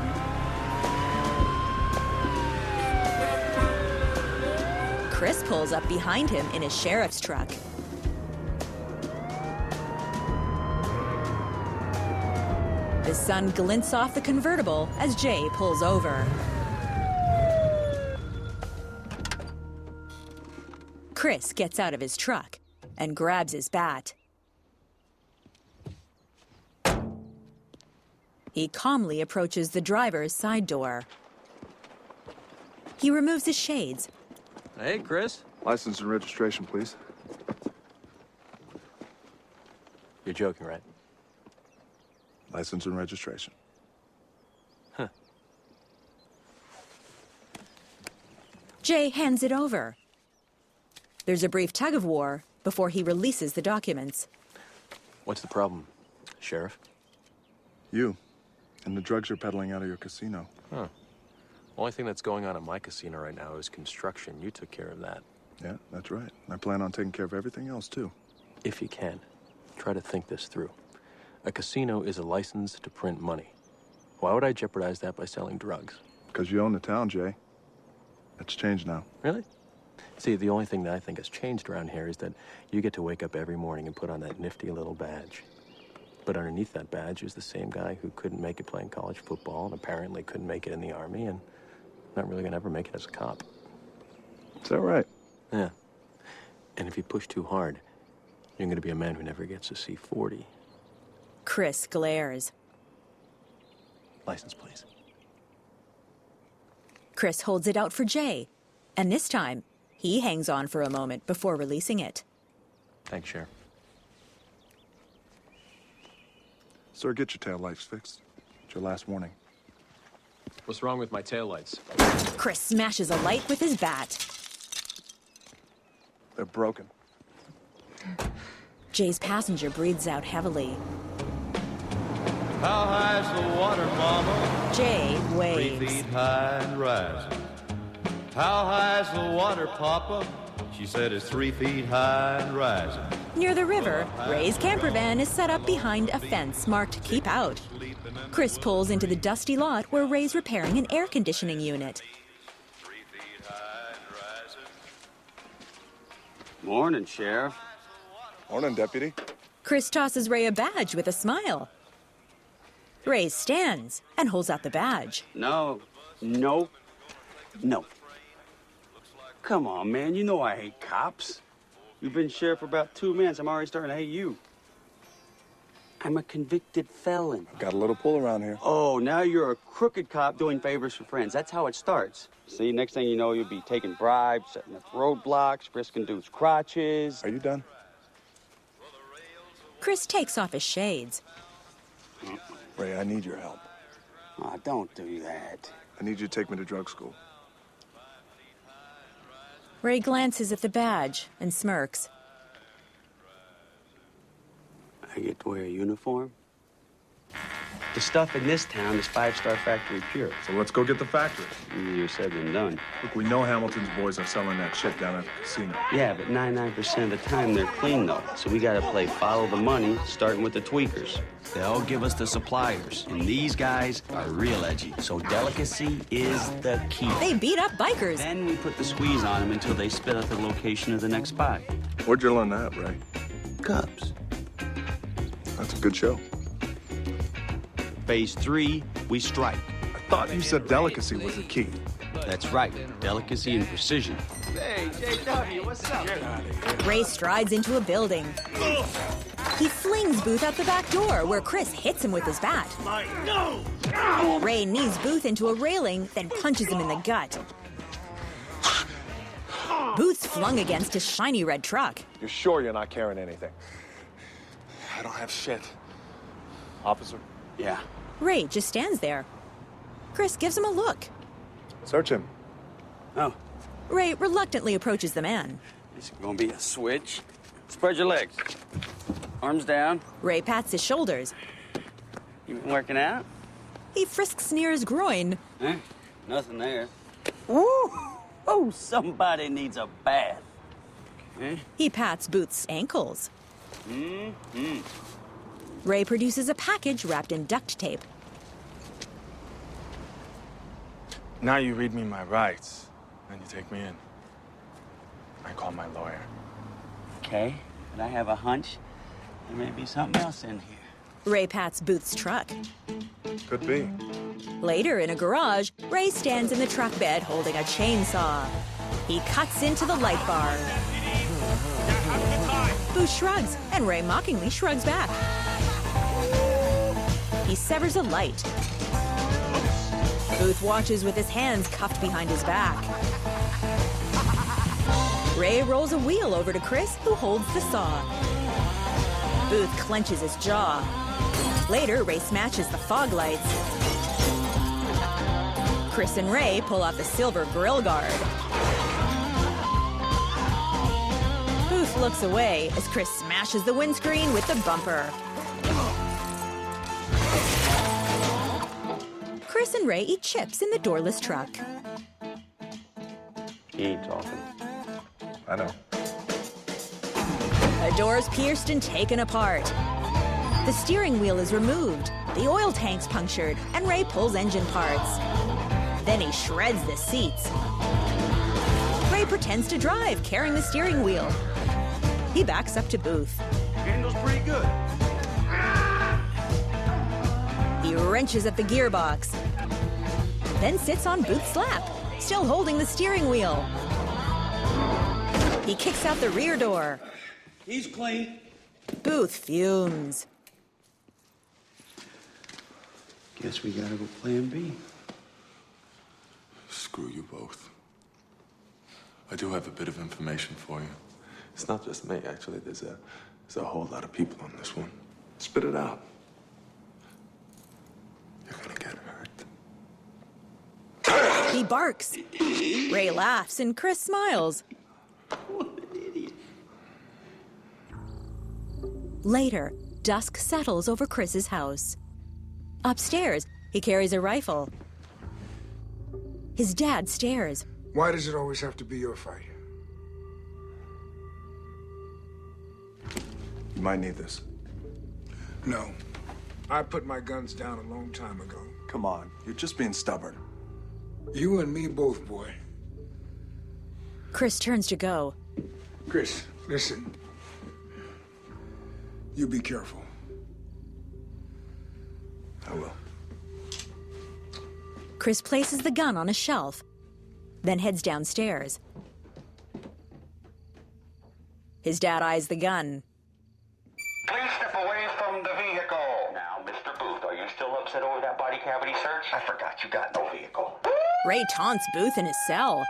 Chris pulls up behind him in his sheriff's truck. The sun glints off the convertible as Jay pulls over. Chris gets out of his truck and grabs his bat. He calmly approaches the driver's side door. He removes his shades. Hey, Chris. License and registration, please. You're joking, right? License and registration. Huh. Jay hands it over. There's a brief tug of war before he releases the documents. What's the problem, Sheriff? You. And the drugs you're peddling out of your casino. Huh. Only thing that's going on at my casino right now is construction. You took care of that. Yeah, that's right. I plan on taking care of everything else, too. If you can, try to think this through. A casino is a license to print money. Why would I jeopardize that by selling drugs? Because you own the town, Jay. It's changed now. Really? See, the only thing that I think has changed around here is that you get to wake up every morning and put on that nifty little badge. But underneath that badge is the same guy who couldn't make it playing college football and apparently couldn't make it in the Army and not really gonna ever make it as a cop. Is that right? Yeah. And if you push too hard, you're gonna be a man who never gets to see forty. Chris glares. License, please. Chris holds it out for Jay, and this time, he hangs on for a moment before releasing it. Thanks, Sheriff. Sir, get your taillights fixed. It's your last warning. What's wrong with my taillights? Chris smashes a light with his bat. They're broken. Jay's passenger breathes out heavily. How high's the water, mama? Jay Three waves. feet high and rising. How high's the water, Papa? She said it's three feet high and rising. Near the river, Ray's camper van is set up behind a fence marked Keep Out. Chris pulls into the dusty lot where Ray's repairing an air conditioning unit. Morning, Sheriff. Morning, Deputy. Chris tosses Ray a badge with a smile. Ray stands and holds out the badge. No, no, no. Come on, man. You know I hate cops. You've been sheriff for about two minutes. I'm already starting to hate you. I'm a convicted felon. Got a little pull around here. Oh, now you're a crooked cop doing favors for friends. That's how it starts. See, next thing you know, you'll be taking bribes, setting up roadblocks, frisking dudes' crotches. Are you done? Chris takes off his shades. Ray, I need your help. Oh, don't do that. I need you to take me to drug school. Ray glances at the badge and smirks. I get to wear a uniform? The stuff in this town is five-star factory pure. So let's go get the factory. Easier said than done. Look, we know Hamilton's boys are selling that shit down at the casino. Yeah, but ninety-nine percent of the time they're clean, though. So we gotta play follow the money, starting with the tweakers. They'll give us the suppliers, and these guys are real edgy. So delicacy is the key. They beat up bikers. Then we put the squeeze on them until they spit out the location of the next spot. Where'd you learn that, Ray? Cubs. That's a good show. Phase three, we strike. I thought you said delicacy was the key. That's right. Delicacy and precision. Hey, J W, what's up? Ray strides into a building. He flings Booth out the back door, where Chris hits him with his bat. No! Ray knees Booth into a railing, then punches him in the gut. Booth's flung against his shiny red truck. You're sure you're not carrying anything? I don't have shit. Officer? Yeah. Ray just stands there. Chris gives him a look. Search him. Oh. Ray reluctantly approaches the man. It's gonna be a switch. Spread your legs. Arms down. Ray pats his shoulders. You been working out? He frisks near his groin. Eh? Nothing there. Woo! Oh, somebody needs a bath. Eh? He pats Booth's ankles. Mm-hmm. Ray produces a package wrapped in duct tape. Now you read me my rights, and you take me in. I call my lawyer. Okay, but I have a hunch there may be something else in here. Ray pats Booth's truck. Could be. Later, in a garage, Ray stands in the truck bed holding a chainsaw. He cuts into the light bar. Booth shrugs, and Ray mockingly shrugs back. He severs a light. Booth watches with his hands cuffed behind his back. Ray rolls a wheel over to Chris, who holds the saw. Booth clenches his jaw. Later, Ray smashes the fog lights. Chris and Ray pull out the silver grill guard. Booth looks away as Chris smashes the windscreen with the bumper. Chris and Ray eat chips in the doorless truck. He ain't talking. I know. The door's pierced and taken apart. The steering wheel is removed, the oil tank's punctured, and Ray pulls engine parts. Then he shreds the seats. Ray pretends to drive, carrying the steering wheel. He backs up to Booth. Handles pretty good. He wrenches at the gearbox, then sits on Booth's lap, still holding the steering wheel. He kicks out the rear door. He's clean. Booth fumes. Guess we gotta go plan B. Screw you both. I do have a bit of information for you. It's not just me, actually. There's a, there's a whole lot of people on this one. Spit it out. He barks. Ray laughs and Chris smiles. Later, dusk settles over Chris's house. Upstairs, he carries a rifle. His dad stares. Why does it always have to be your fight? You might need this. No. I put my guns down a long time ago. Come on, you're just being stubborn. You and me both, boy. Chris turns to go. Chris, listen. You be careful. I will. Chris places the gun on a shelf, then heads downstairs. His dad eyes the gun. Please step away from the vehicle. Now, Mister Booth, are you still upset over that body cavity search? I forgot you got no vehicle. Ray taunts Booth in his cell.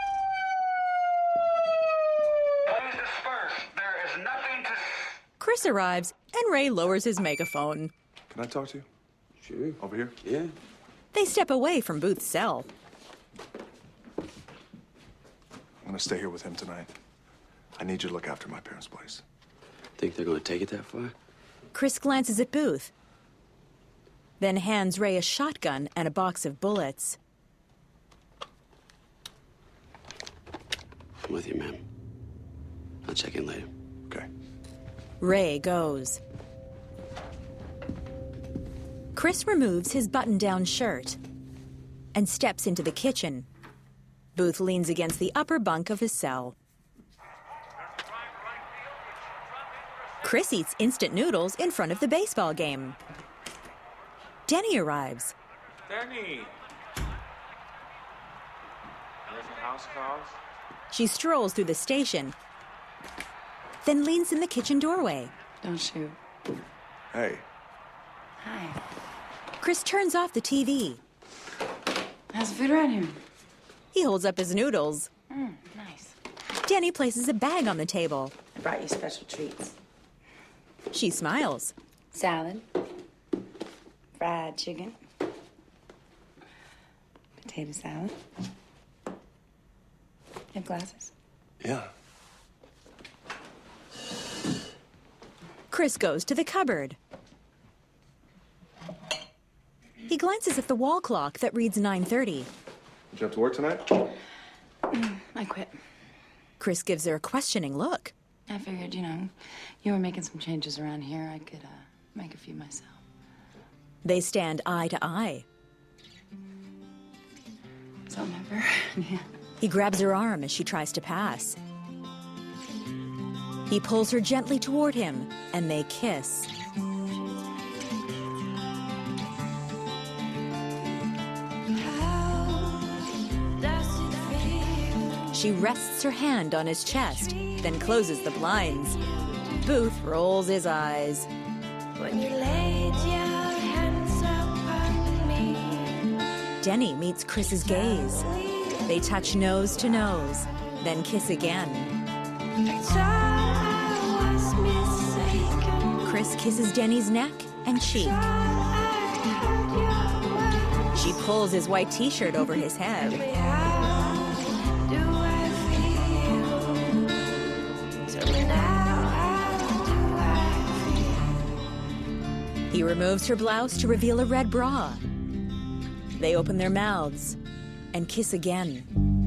Please disperse. There is nothing to... Chris arrives, and Ray lowers his megaphone. Can I talk to you? Sure. Over here? Yeah. They step away from Booth's cell. I'm gonna stay here with him tonight. I need you to look after my parents' place. Think they're gonna take it that far? Chris glances at Booth, then hands Ray a shotgun and a box of bullets. I'm with you, man. I'll check in later. Okay. Ray goes. Chris removes his button-down shirt and steps into the kitchen. Booth leans against the upper bunk of his cell. Chris eats instant noodles in front of the baseball game. Denny arrives. Denny! There's some house calls? She strolls through the station, then leans in the kitchen doorway. Don't shoot. Hey. Hi. Chris turns off the T V. How's the food around here? He holds up his noodles. Mm, nice. Denny places a bag on the table. I brought you special treats. She smiles. Salad. Fried chicken. Potato salad. Have glasses? Yeah. Chris goes to the cupboard. He glances at the wall clock that reads nine thirty. Did you have to work tonight? Mm, I quit. Chris gives her a questioning look. I figured, you know, you were making some changes around here. I could uh, make a few myself. They stand eye to eye. So never. Yeah. He grabs her arm as she tries to pass. He pulls her gently toward him, and they kiss. She rests her hand on his chest, then closes the blinds. Booth rolls his eyes. When you laid your hands upon me. Denny meets Chris's gaze. They touch nose to nose, then kiss again. Chris kisses Denny's neck and cheek. She pulls his white t-shirt over his head. He removes her blouse to reveal a red bra. They open their mouths and kiss again.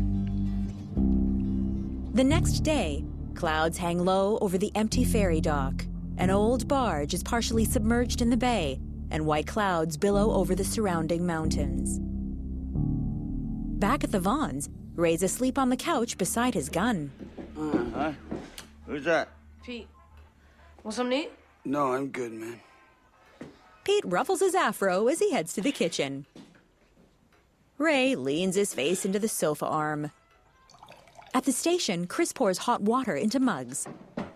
The next day, clouds hang low over the empty ferry dock. An old barge is partially submerged in the bay, and white clouds billow over the surrounding mountains. Back at the Vaughns, Ray's asleep on the couch beside his gun. Uh, hi. Who's that? Pete, want something to eat? No, I'm good, man. Pete ruffles his afro as he heads to the kitchen. Ray leans his face into the sofa arm. At the station, Chris pours hot water into mugs.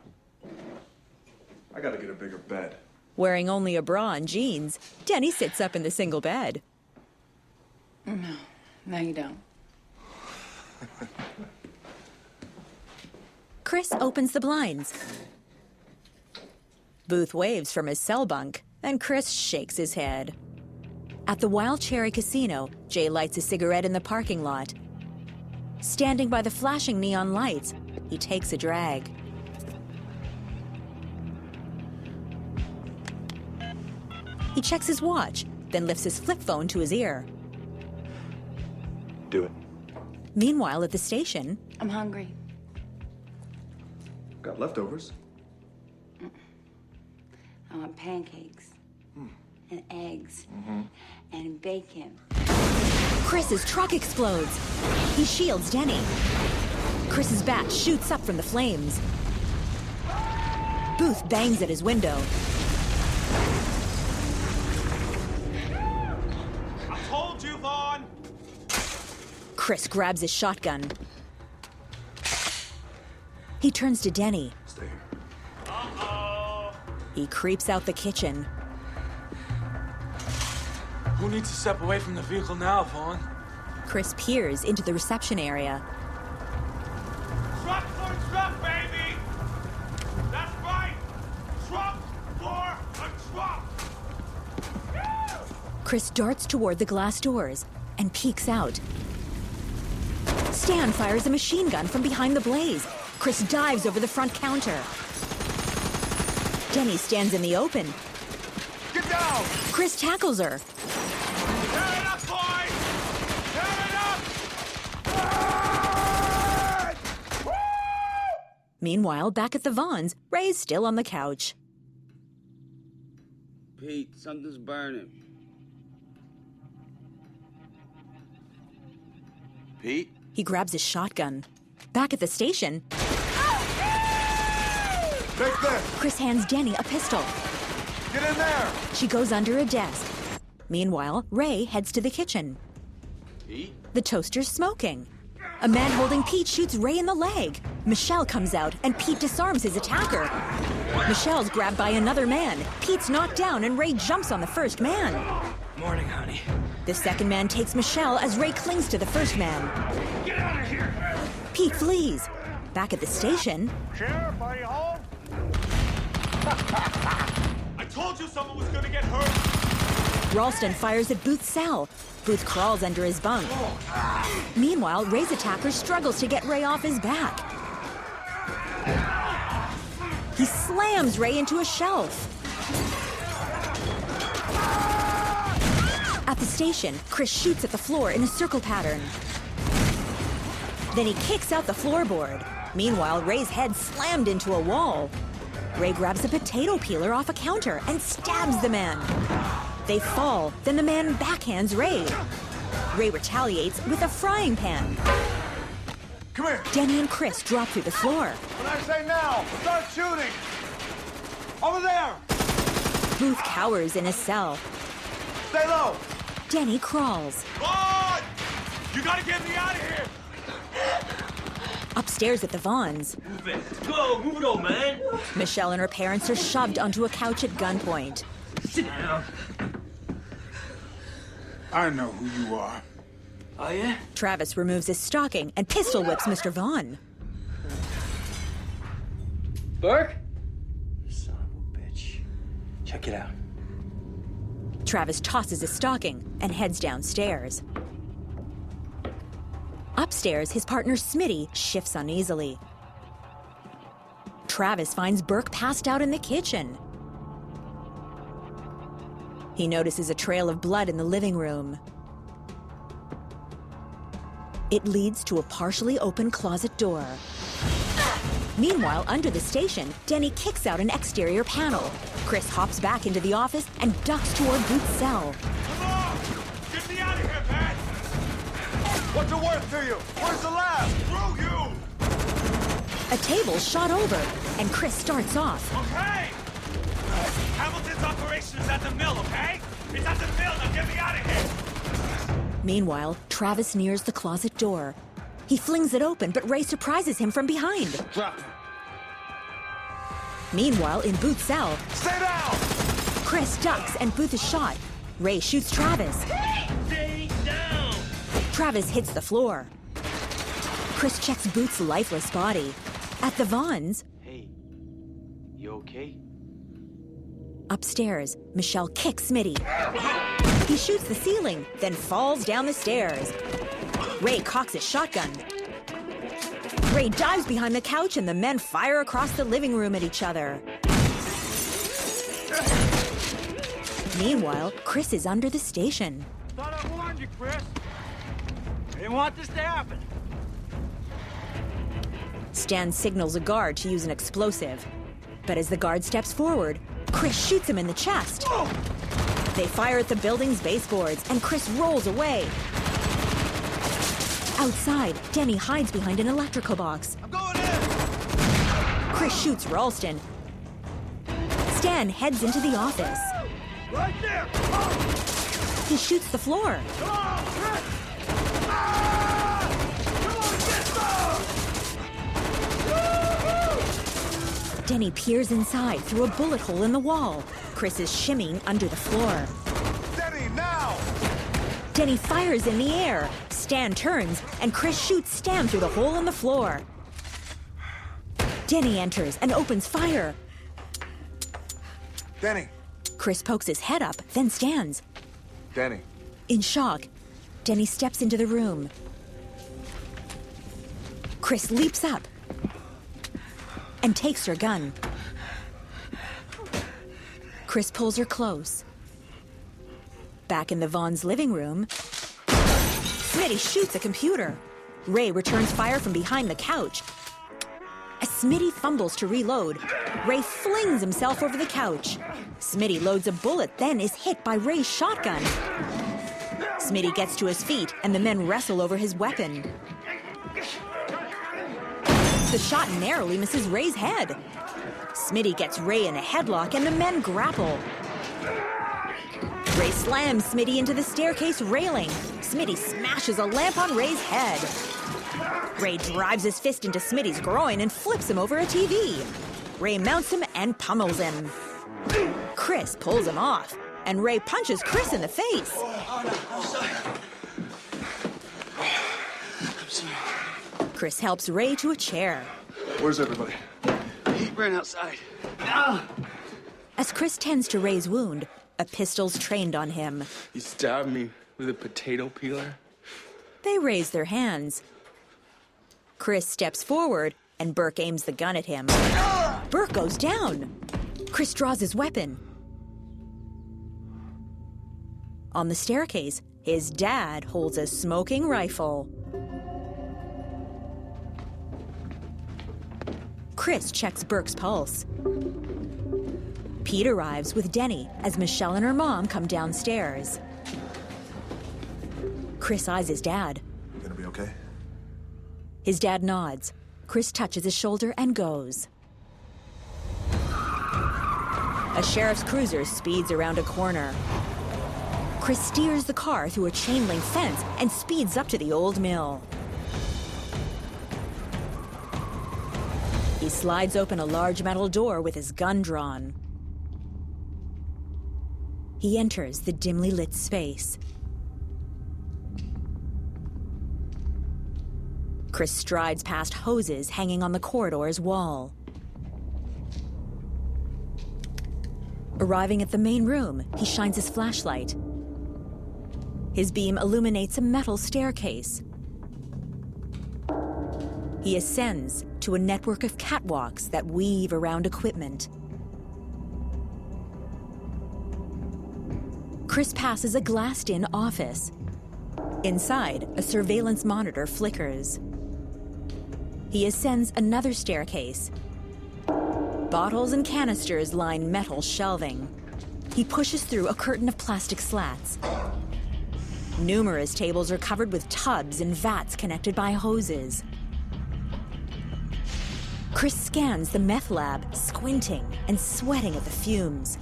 I gotta get a bigger bed. Wearing only a bra and jeans, Denny sits up in the single bed. No, no you don't. Chris opens the blinds. Booth waves from his cell bunk, and Chris shakes his head. At the Wild Cherry Casino, Jay lights a cigarette in the parking lot. Standing by the flashing neon lights, he takes a drag. He checks his watch, then lifts his flip phone to his ear. Do it. Meanwhile, at the station... I'm hungry. Got leftovers. I want pancakes. Hmm. And eggs. Mm-hmm. And bacon. Chris's truck explodes. He shields Denny. Chris's bat shoots up from the flames. Booth bangs at his window. I told you, Vaughn! Chris grabs his shotgun. He turns to Denny. Stay here. Uh-oh! He creeps out the kitchen. Who needs to step away from the vehicle now, Vaughn? Chris peers into the reception area. Truck for a truck, baby! That's right! Truck for a truck! Chris darts toward the glass doors and peeks out. Stan fires a machine gun from behind the blaze. Chris dives over the front counter. Denny stands in the open. Get down! Chris tackles her. Tear it up, boys! Tear it up! Meanwhile, back at the Vaughns, Ray's still on the couch. Pete, something's burning. Pete? He grabs his shotgun. Back at the station... Take this! Chris hands Denny a pistol. Get in there! She goes under a desk. Meanwhile, Ray heads to the kitchen. Pete? The toaster's smoking. A man holding Pete shoots Ray in the leg. Michelle comes out, and Pete disarms his attacker. Michelle's grabbed by another man. Pete's knocked down, and Ray jumps on the first man. Morning, honey. The second man takes Michelle as Ray clings to the first man. Get out of here! Pete flees. Back at the station... Sheriff, are you home? I told you someone was gonna get hurt! Ralston fires at Booth's cell. Booth crawls under his bunk. Meanwhile, Ray's attacker struggles to get Ray off his back. He slams Ray into a shelf. At the station, Chris shoots at the floor in a circle pattern. Then he kicks out the floorboard. Meanwhile, Ray's head slammed into a wall. Ray grabs a potato peeler off a counter and stabs the man. They fall, then the man backhands Ray. Ray retaliates with a frying pan. Come here! Denny and Chris drop through the floor. When I say now, start shooting! Over there! Booth cowers in his cell. Stay low! Denny crawls. Vaughn! You gotta get me out of here! Upstairs at the Vaughns, Move it. Let's go! Move it on, man! Michelle and her parents are shoved onto a couch at gunpoint. Sit down. I know who you are. Oh, yeah? Travis removes his stocking and pistol whips Mister Vaughn. Burke? Son of a bitch. Check it out. Travis tosses his stocking and heads downstairs. Upstairs, his partner Smitty shifts uneasily. Travis finds Burke passed out in the kitchen. He notices a trail of blood in the living room. It leads to a partially open closet door. Meanwhile, under the station, Denny kicks out an exterior panel. Chris hops back into the office and ducks toward Booth's cell. Come on! Get me out of here, man! What's it worth to you? Where's the lab? Screw you! A table's shot over, and Chris starts off. Okay! Hamilton's operation is at the mill, okay? It's at the mill, now get me out of here! Meanwhile, Travis nears the closet door. He flings it open, but Ray surprises him from behind. Drop. Meanwhile, in Booth's cell, Stay down! Chris ducks and Booth is shot. Ray shoots Travis. Stay down! Travis hits the floor. Chris checks Booth's lifeless body. At the Vaughns, Hey, you okay? upstairs, Michelle kicks Smitty. He shoots the ceiling, then falls down the stairs. Ray cocks his shotgun. Ray dives behind the couch and the men fire across the living room at each other. Meanwhile, Chris is under the station. Thought I warned you, Chris. I didn't want this to happen. Stan signals a guard to use an explosive. But as the guard steps forward, Chris shoots him in the chest. They fire at the building's baseboards, and Chris rolls away. Outside, Denny hides behind an electrical box. I'm going in! Chris shoots Ralston. Stan heads into the office. Right there! He shoots the floor. Come on, Chris! Ah! Come on, get some! Denny peers inside through a bullet hole in the wall. Chris is shimmying under the floor. Denny, now! Denny fires in the air. Stan turns, and Chris shoots Stan through the hole in the floor. Denny enters and opens fire. Denny! Chris pokes his head up, then stands. Denny. In shock, Denny steps into the room. Chris leaps up and takes her gun. Chris pulls her close. Back in the Vaughn's living room, Smitty shoots a computer. Ray returns fire from behind the couch. As Smitty fumbles to reload, Ray flings himself over the couch. Smitty loads a bullet, then is hit by Ray's shotgun. Smitty gets to his feet, and the men wrestle over his weapon. The shot narrowly misses Ray's head. Smitty gets Ray in a headlock, and the men grapple. Ray slams Smitty into the staircase railing. Smitty smashes a lamp on Ray's head. Ray drives his fist into Smitty's groin and flips him over a T V. Ray mounts him and pummels him. Chris pulls him off, and Ray punches Chris in the face. Oh, no, I'm sorry. I'm sorry. Chris helps Ray to a chair. Where's everybody? He ran outside. As Chris tends to Ray's wound, a pistol's trained on him. You stabbed me with a potato peeler? They raise their hands. Chris steps forward, and Burke aims the gun at him. Burke goes down. Chris draws his weapon. On the staircase, his dad holds a smoking rifle. Chris checks Burke's pulse. Pete arrives with Denny as Michelle and her mom come downstairs. Chris eyes his dad. You gonna be okay? His dad nods. Chris touches his shoulder and goes. A sheriff's cruiser speeds around a corner. Chris steers the car through a chain link fence and speeds up to the old mill. He slides open a large metal door with his gun drawn. He enters the dimly lit space. Chris strides past hoses hanging on the corridor's wall. Arriving at the main room, he shines his flashlight. His beam illuminates a metal staircase. He ascends to a network of catwalks that weave around equipment. Chris passes a glassed-in office. Inside, a surveillance monitor flickers. He ascends another staircase. Bottles and canisters line metal shelving. He pushes through a curtain of plastic slats. Numerous tables are covered with tubs and vats connected by hoses. Chris scans the meth lab, squinting and sweating at the fumes.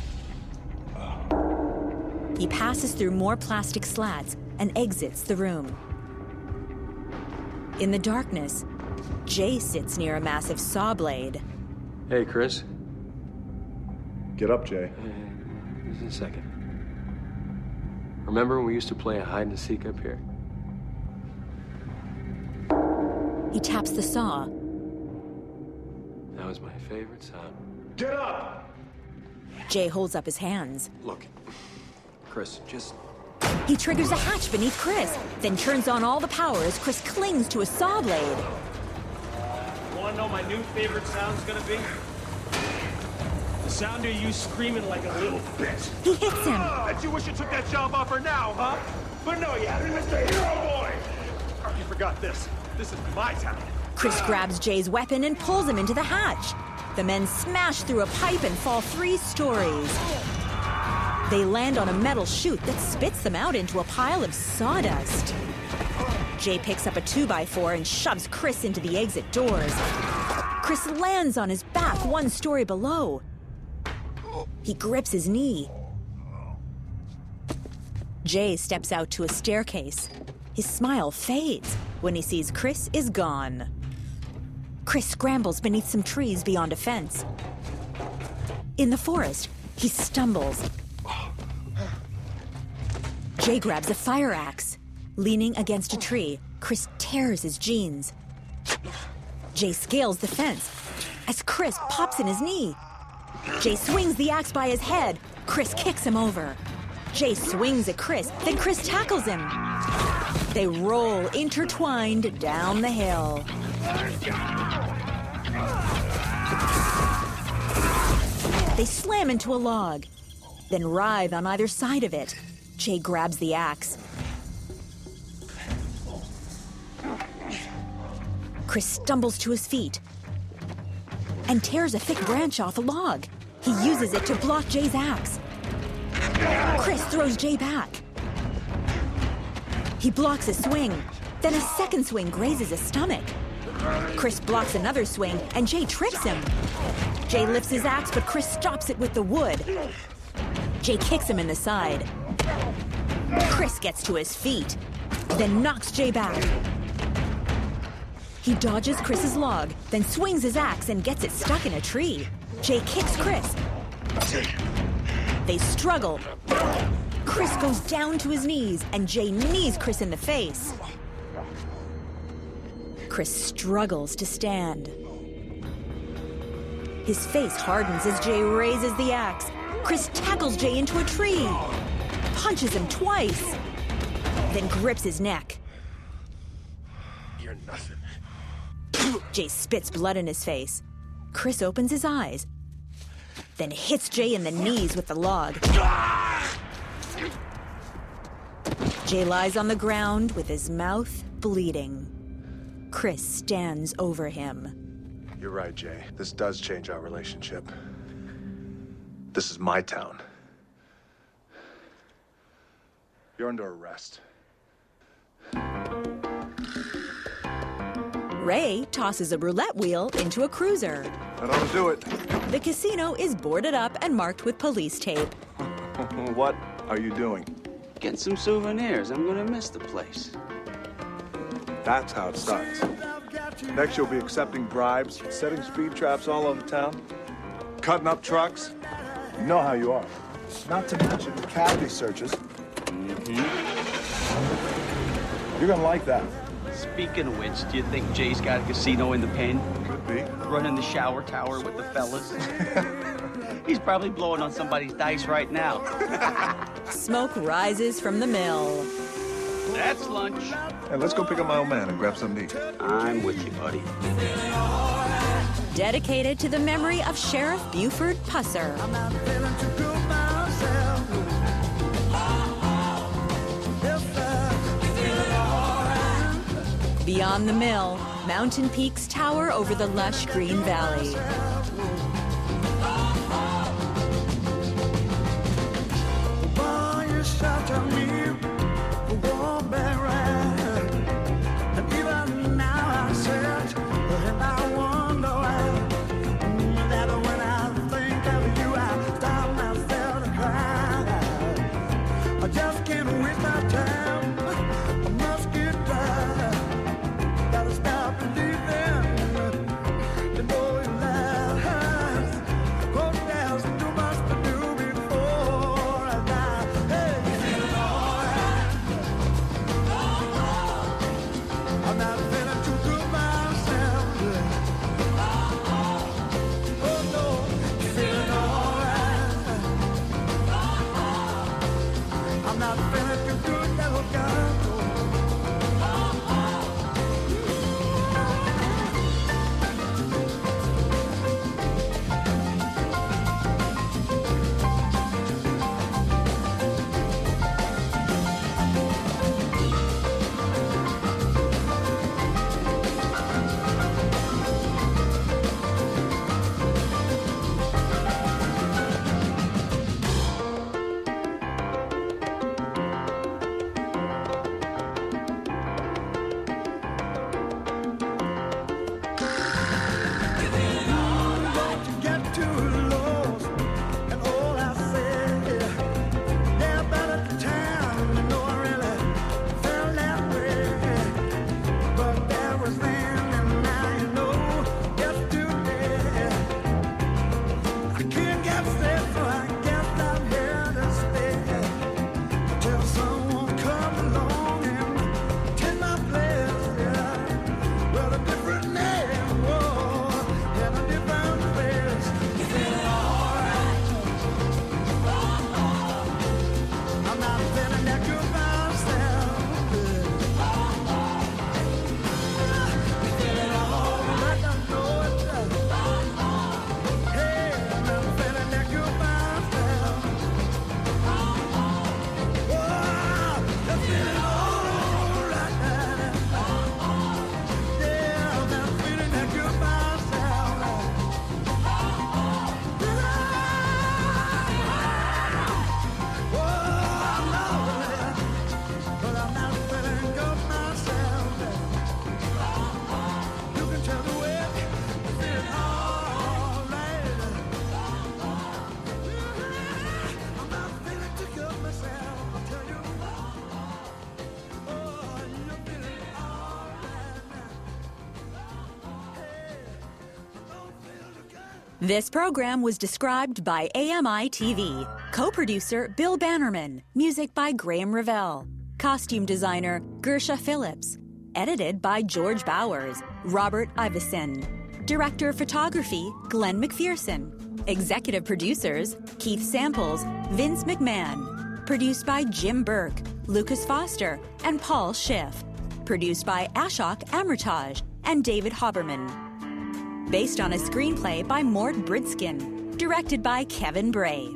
He passes through more plastic slats and exits the room. In the darkness, Jay sits near a massive saw blade. Hey, Chris. Get up, Jay. Hey, just a second. Remember when we used to play hide and seek up here? He taps the saw. That was my favorite sound. Get up! Jay holds up his hands. Look, Chris, just... He triggers a hatch beneath Chris, then turns on all the power as Chris clings to a saw blade. want to know my new favorite sound's gonna be? The sound of you screaming like a little bitch. He hits him. Bet you wish you took that job offer now, huh? But no, you haven't, Mister Hero Boy. You forgot this. This is my town. Chris grabs Jay's weapon and pulls him into the hatch. The men smash through a pipe and fall three stories. They land on a metal chute that spits them out into a pile of sawdust. Jay picks up a two by four and shoves Chris into the exit doors. Chris lands on his back one story below. He grips his knee. Jay steps out to a staircase. His smile fades when he sees Chris is gone. Chris scrambles beneath some trees beyond a fence. In the forest, he stumbles. Jay grabs a fire axe. Leaning against a tree, Chris tears his jeans. Jay scales the fence as Chris pops in his knee. Jay swings the axe by his head. Chris kicks him over. Jay swings at Chris, then Chris tackles him. They roll intertwined down the hill. They slam into a log, then writhe on either side of it. Jay grabs the axe. Chris stumbles to his feet and tears a thick branch off a log. He uses it to block Jay's axe. Chris throws Jay back. He blocks a swing, then a second swing grazes his stomach. Chris blocks another swing, and Jay trips him. Jay lifts his axe, but Chris stops it with the wood. Jay kicks him in the side. Chris gets to his feet, then knocks Jay back. He dodges Chris's log, then swings his axe and gets it stuck in a tree. Jay kicks Chris. They struggle. Chris goes down to his knees, and Jay knees Chris in the face. Chris struggles to stand. His face hardens as Jay raises the axe. Chris tackles Jay into a tree, punches him twice, then grips his neck. You're nothing. Jay spits blood in his face. Chris opens his eyes, then hits Jay in the knees with the log. Jay lies on the ground with his mouth bleeding. Chris stands over him. You're right, Jay. This does change our relationship. This is my town. You're under arrest. Ray tosses a roulette wheel into a cruiser. That ought to do it. The casino is boarded up and marked with police tape. What are you doing? Getting some souvenirs. I'm gonna miss the place. That's how it starts. Next, you'll be accepting bribes, setting speed traps all over town, cutting up trucks. You know how you are. Not to mention cavity searches. Mm-hmm. You're gonna like that. Speaking of which, do you think Jay's got a casino in the pen? Could be. Running the shower tower with the fellas? He's probably blowing on somebody's dice right now. Smoke rises from the mill. That's lunch. Hey, let's go pick up my old man and grab something to eat. I'm with you, buddy. Dedicated to the memory of Sheriff Buford Pusser. Beyond the mill, mountain peaks tower over the lush green valley. This program was described by A M I T V. Co-producer Bill Bannerman. Music by Graham Revelle. Costume designer Gersha Phillips. Edited by George Bowers. Robert Iveson. Director of photography Glenn McPherson. Executive producers Keith Samples, Vince McMahon. Produced by Jim Burke, Lucas Foster, and Paul Schiff. Produced by Ashok Amritaj and David Haberman. Based on a screenplay by Mort Bridskin. Directed by Kevin Bray.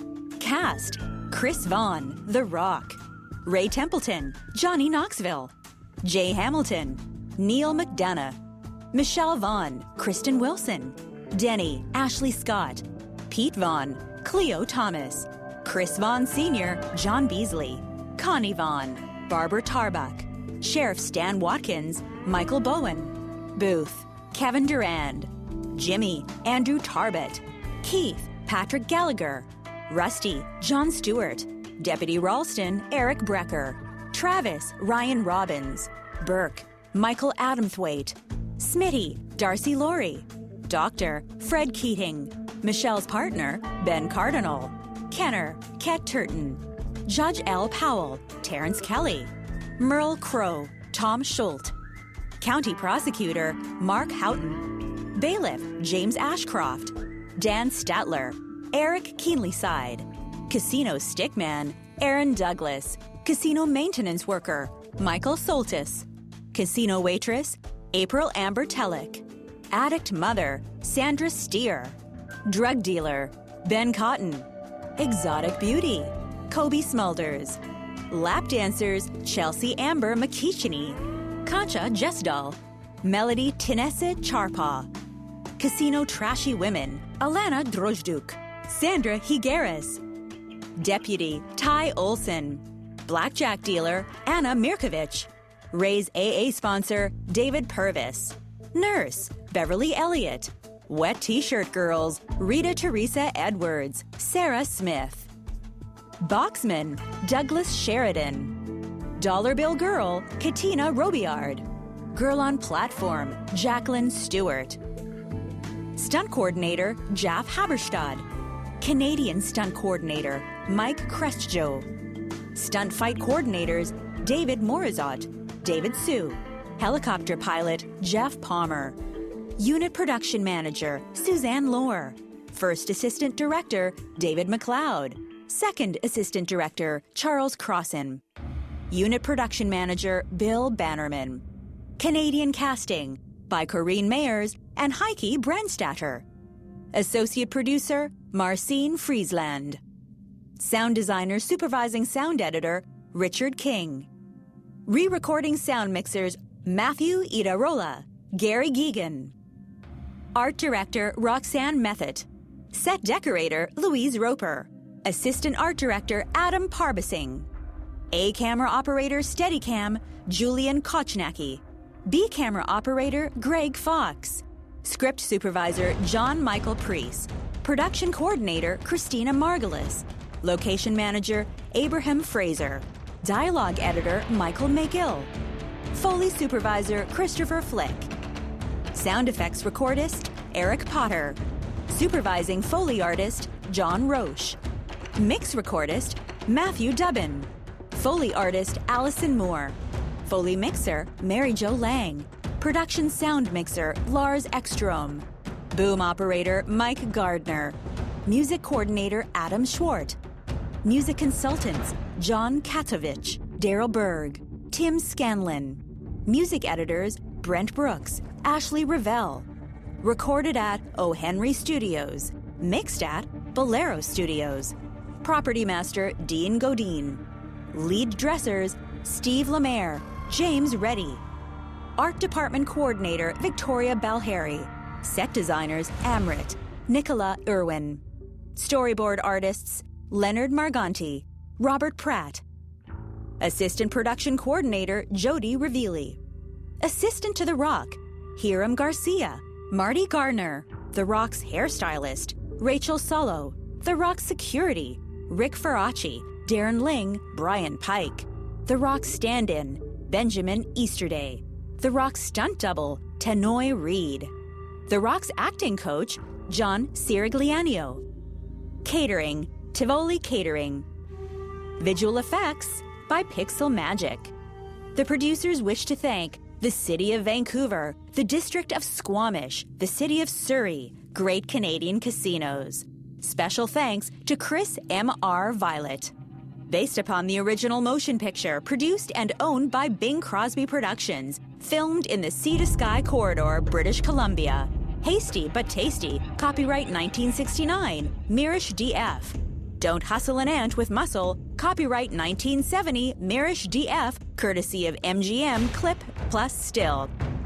Cast: Chris Vaughn, The Rock. Ray Templeton, Johnny Knoxville. Jay Hamilton, Neil McDonough. Michelle Vaughn, Kristen Wilson. Denny, Ashley Scott. Pete Vaughn, Cleo Thomas. Chris Vaughn Senior, John Beasley. Connie Vaughn, Barbara Tarbuck. Sheriff Stan Watkins, Michael Bowen. Booth, Kevin Durand. Jimmy, Andrew Tarbett. Keith, Patrick Gallagher. Rusty, John Stewart. Deputy Ralston, Eric Brecker. Travis, Ryan Robbins. Burke, Michael Adamthwaite. Smitty, Darcy Laurie. Doctor, Fred Keating. Michelle's partner, Ben Cardinal. Kenner, Ket Turton. Judge L. Powell, Terrence Kelly. Merle Crow, Tom Schult. County Prosecutor, Mark Houghton. Bailiff, James Ashcroft. Dan Statler, Eric Keenlyside. Casino Stickman, Aaron Douglas. Casino Maintenance Worker, Michael Soltis. Casino Waitress, April Amber Tellick. Addict Mother, Sandra Steer. Drug Dealer, Ben Cotton. Exotic Beauty, Kobe Smulders. Lap Dancers, Chelsea Amber McKeecheny. Concha Jesdal. Melody Tinessa Charpaw. Casino Trashy Women, Alana Drojduk. Sandra Higueras. Deputy, Ty Olson. Blackjack Dealer, Anna Mirkovich. Ray's A A sponsor, David Purvis. Nurse, Beverly Elliott. Wet T-Shirt Girls, Rita Teresa Edwards, Sarah Smith. Boxman, Douglas Sheridan. Dollar Bill Girl, Katina Robiard. Girl on Platform, Jacqueline Stewart. Stunt Coordinator, Jaff Haberstad. Canadian Stunt Coordinator, Mike Crestjo. Stunt Fight Coordinators, David Morizot, David Sue. Helicopter Pilot, Jeff Palmer. Unit Production Manager, Suzanne Lohr. First Assistant Director, David McLeod. Second Assistant Director, Charles Crossan. Unit Production Manager, Bill Bannerman. Canadian Casting, by Corrine Mayers and Heike Brandstatter. Associate Producer, Marcine Friesland. Sound Designer Supervising Sound Editor, Richard King. Re-recording sound mixers, Matthew Idarola, Gary Geegan. Art Director, Roxanne Method. Set Decorator, Louise Roper. Assistant Art Director, Adam Parbasing. A Camera Operator, Steadicam, Julian Kochnacki. B Camera Operator, Greg Fox. Script Supervisor, John Michael Priest. Production Coordinator, Christina Margulis. Location Manager, Abraham Fraser. Dialogue Editor, Michael McGill. Foley Supervisor, Christopher Flick. Sound Effects Recordist, Eric Potter. Supervising Foley Artist, John Roche. Mix Recordist, Matthew Dubbin. Foley Artist, Allison Moore. Foley Mixer, Mary Jo Lang. Production Sound Mixer, Lars Ekstrom. Boom Operator, Mike Gardner. Music Coordinator, Adam Schwart. Music Consultants, John Katovich, Daryl Berg, Tim Scanlon. Music Editors, Brent Brooks, Ashley Revelle. Recorded at O. Henry Studios. Mixed at Bolero Studios. Property Master, Dean Godine. Lead Dressers, Steve Lemaire, James Reddy. Art Department Coordinator, Victoria Balheri. Set Designers, Amrit, Nicola Irwin. Storyboard Artists, Leonard Marganti, Robert Pratt. Assistant Production Coordinator, Jody Reveely. Assistant to The Rock, Hiram Garcia, Marty Gardner. The Rock's hairstylist, Rachel Solo. The Rock's security, Rick Faraci, Darren Ling, Brian Pike. The Rock's stand-in, Benjamin Easterday. The Rock's stunt double, Tanoy Reed. The Rock's acting coach, John Sirigliano. Catering, Tivoli Catering. Visual effects by Pixel Magic. The producers wish to thank the City of Vancouver, the District of Squamish, the City of Surrey, Great Canadian Casinos. Special thanks to Chris M R Violet. Based upon the original motion picture, produced and owned by Bing Crosby Productions, filmed in the Sea to Sky Corridor, British Columbia. Hasty but tasty, copyright nineteen sixty-nine, Mirish D F. Don't Hustle an Ant with Muscle, copyright nineteen seventy, Mirish D F, courtesy of M G M Clip plus Still.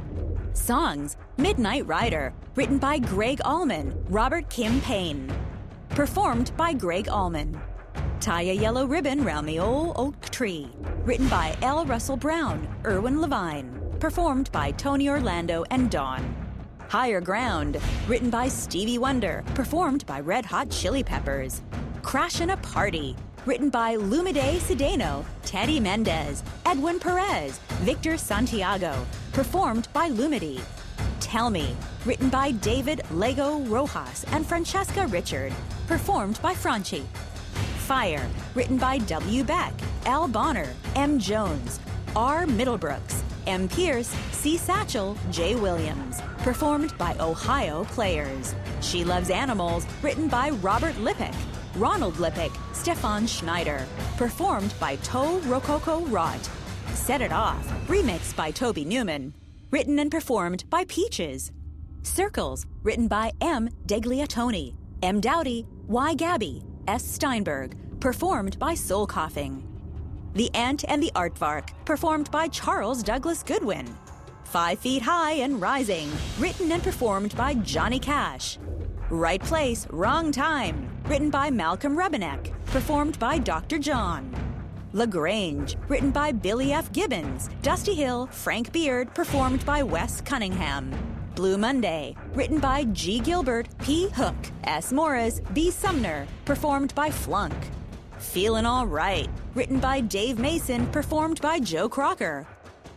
Songs, Midnight Rider, written by Greg Allman, Robert Kim Payne. Performed by Greg Allman. Tie a Yellow Ribbon Round the Old Oak Tree, written by L. Russell Brown, Irwin Levine. Performed by Tony Orlando and Dawn. Higher Ground, written by Stevie Wonder, performed by Red Hot Chili Peppers. Crashin' a Party, written by Lumide Sedano, Teddy Mendez, Edwin Perez, Victor Santiago, performed by Lumide. Tell Me, written by David Lego Rojas and Francesca Richard, performed by Franchi. Fire, written by W. Beck, Al Bonner, M. Jones, R. Middlebrooks, M. Pierce, C. Satchel, J. Williams, performed by Ohio Players. She Loves Animals, written by Robert Lippick, Ronald Lippick, Stefan Schneider, performed by Toe Rococo Rot. Set It Off, remixed by Toby Newman, written and performed by Peaches. Circles, written by M. Degliatoni, M. Dowdy, Y. Gabby, S. Steinberg, performed by Soul Coughing. The Ant and the Aardvark, performed by Charles Douglas Goodwin. Five Feet High and Rising, written and performed by Johnny Cash. Right Place, Wrong Time, written by Malcolm Rebenek, performed by Doctor John. LaGrange, written by Billy F. Gibbons, Dusty Hill, Frank Beard, performed by Wes Cunningham. Blue Monday, written by G. Gilbert, P. Hook, S. Morris, B. Sumner, performed by Flunk. Feelin' All Right, written by Dave Mason, performed by Joe Crocker.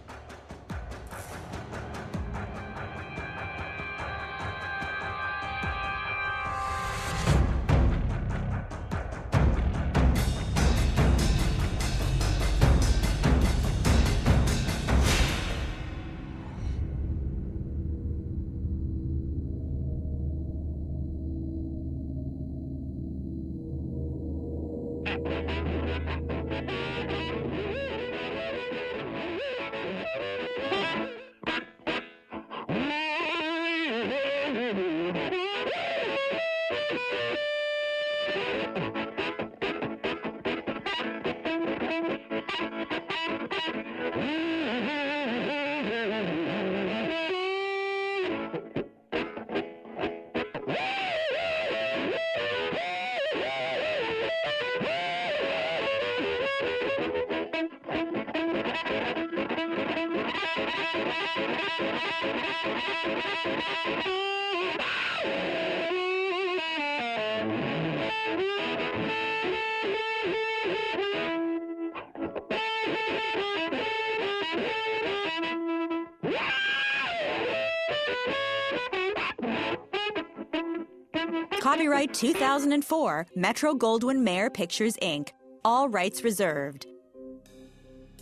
Copyright two thousand four, Metro-Goldwyn-Mayer Pictures, Incorporated. All rights reserved.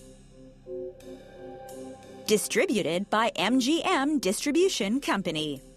Distributed by M G M Distribution Company.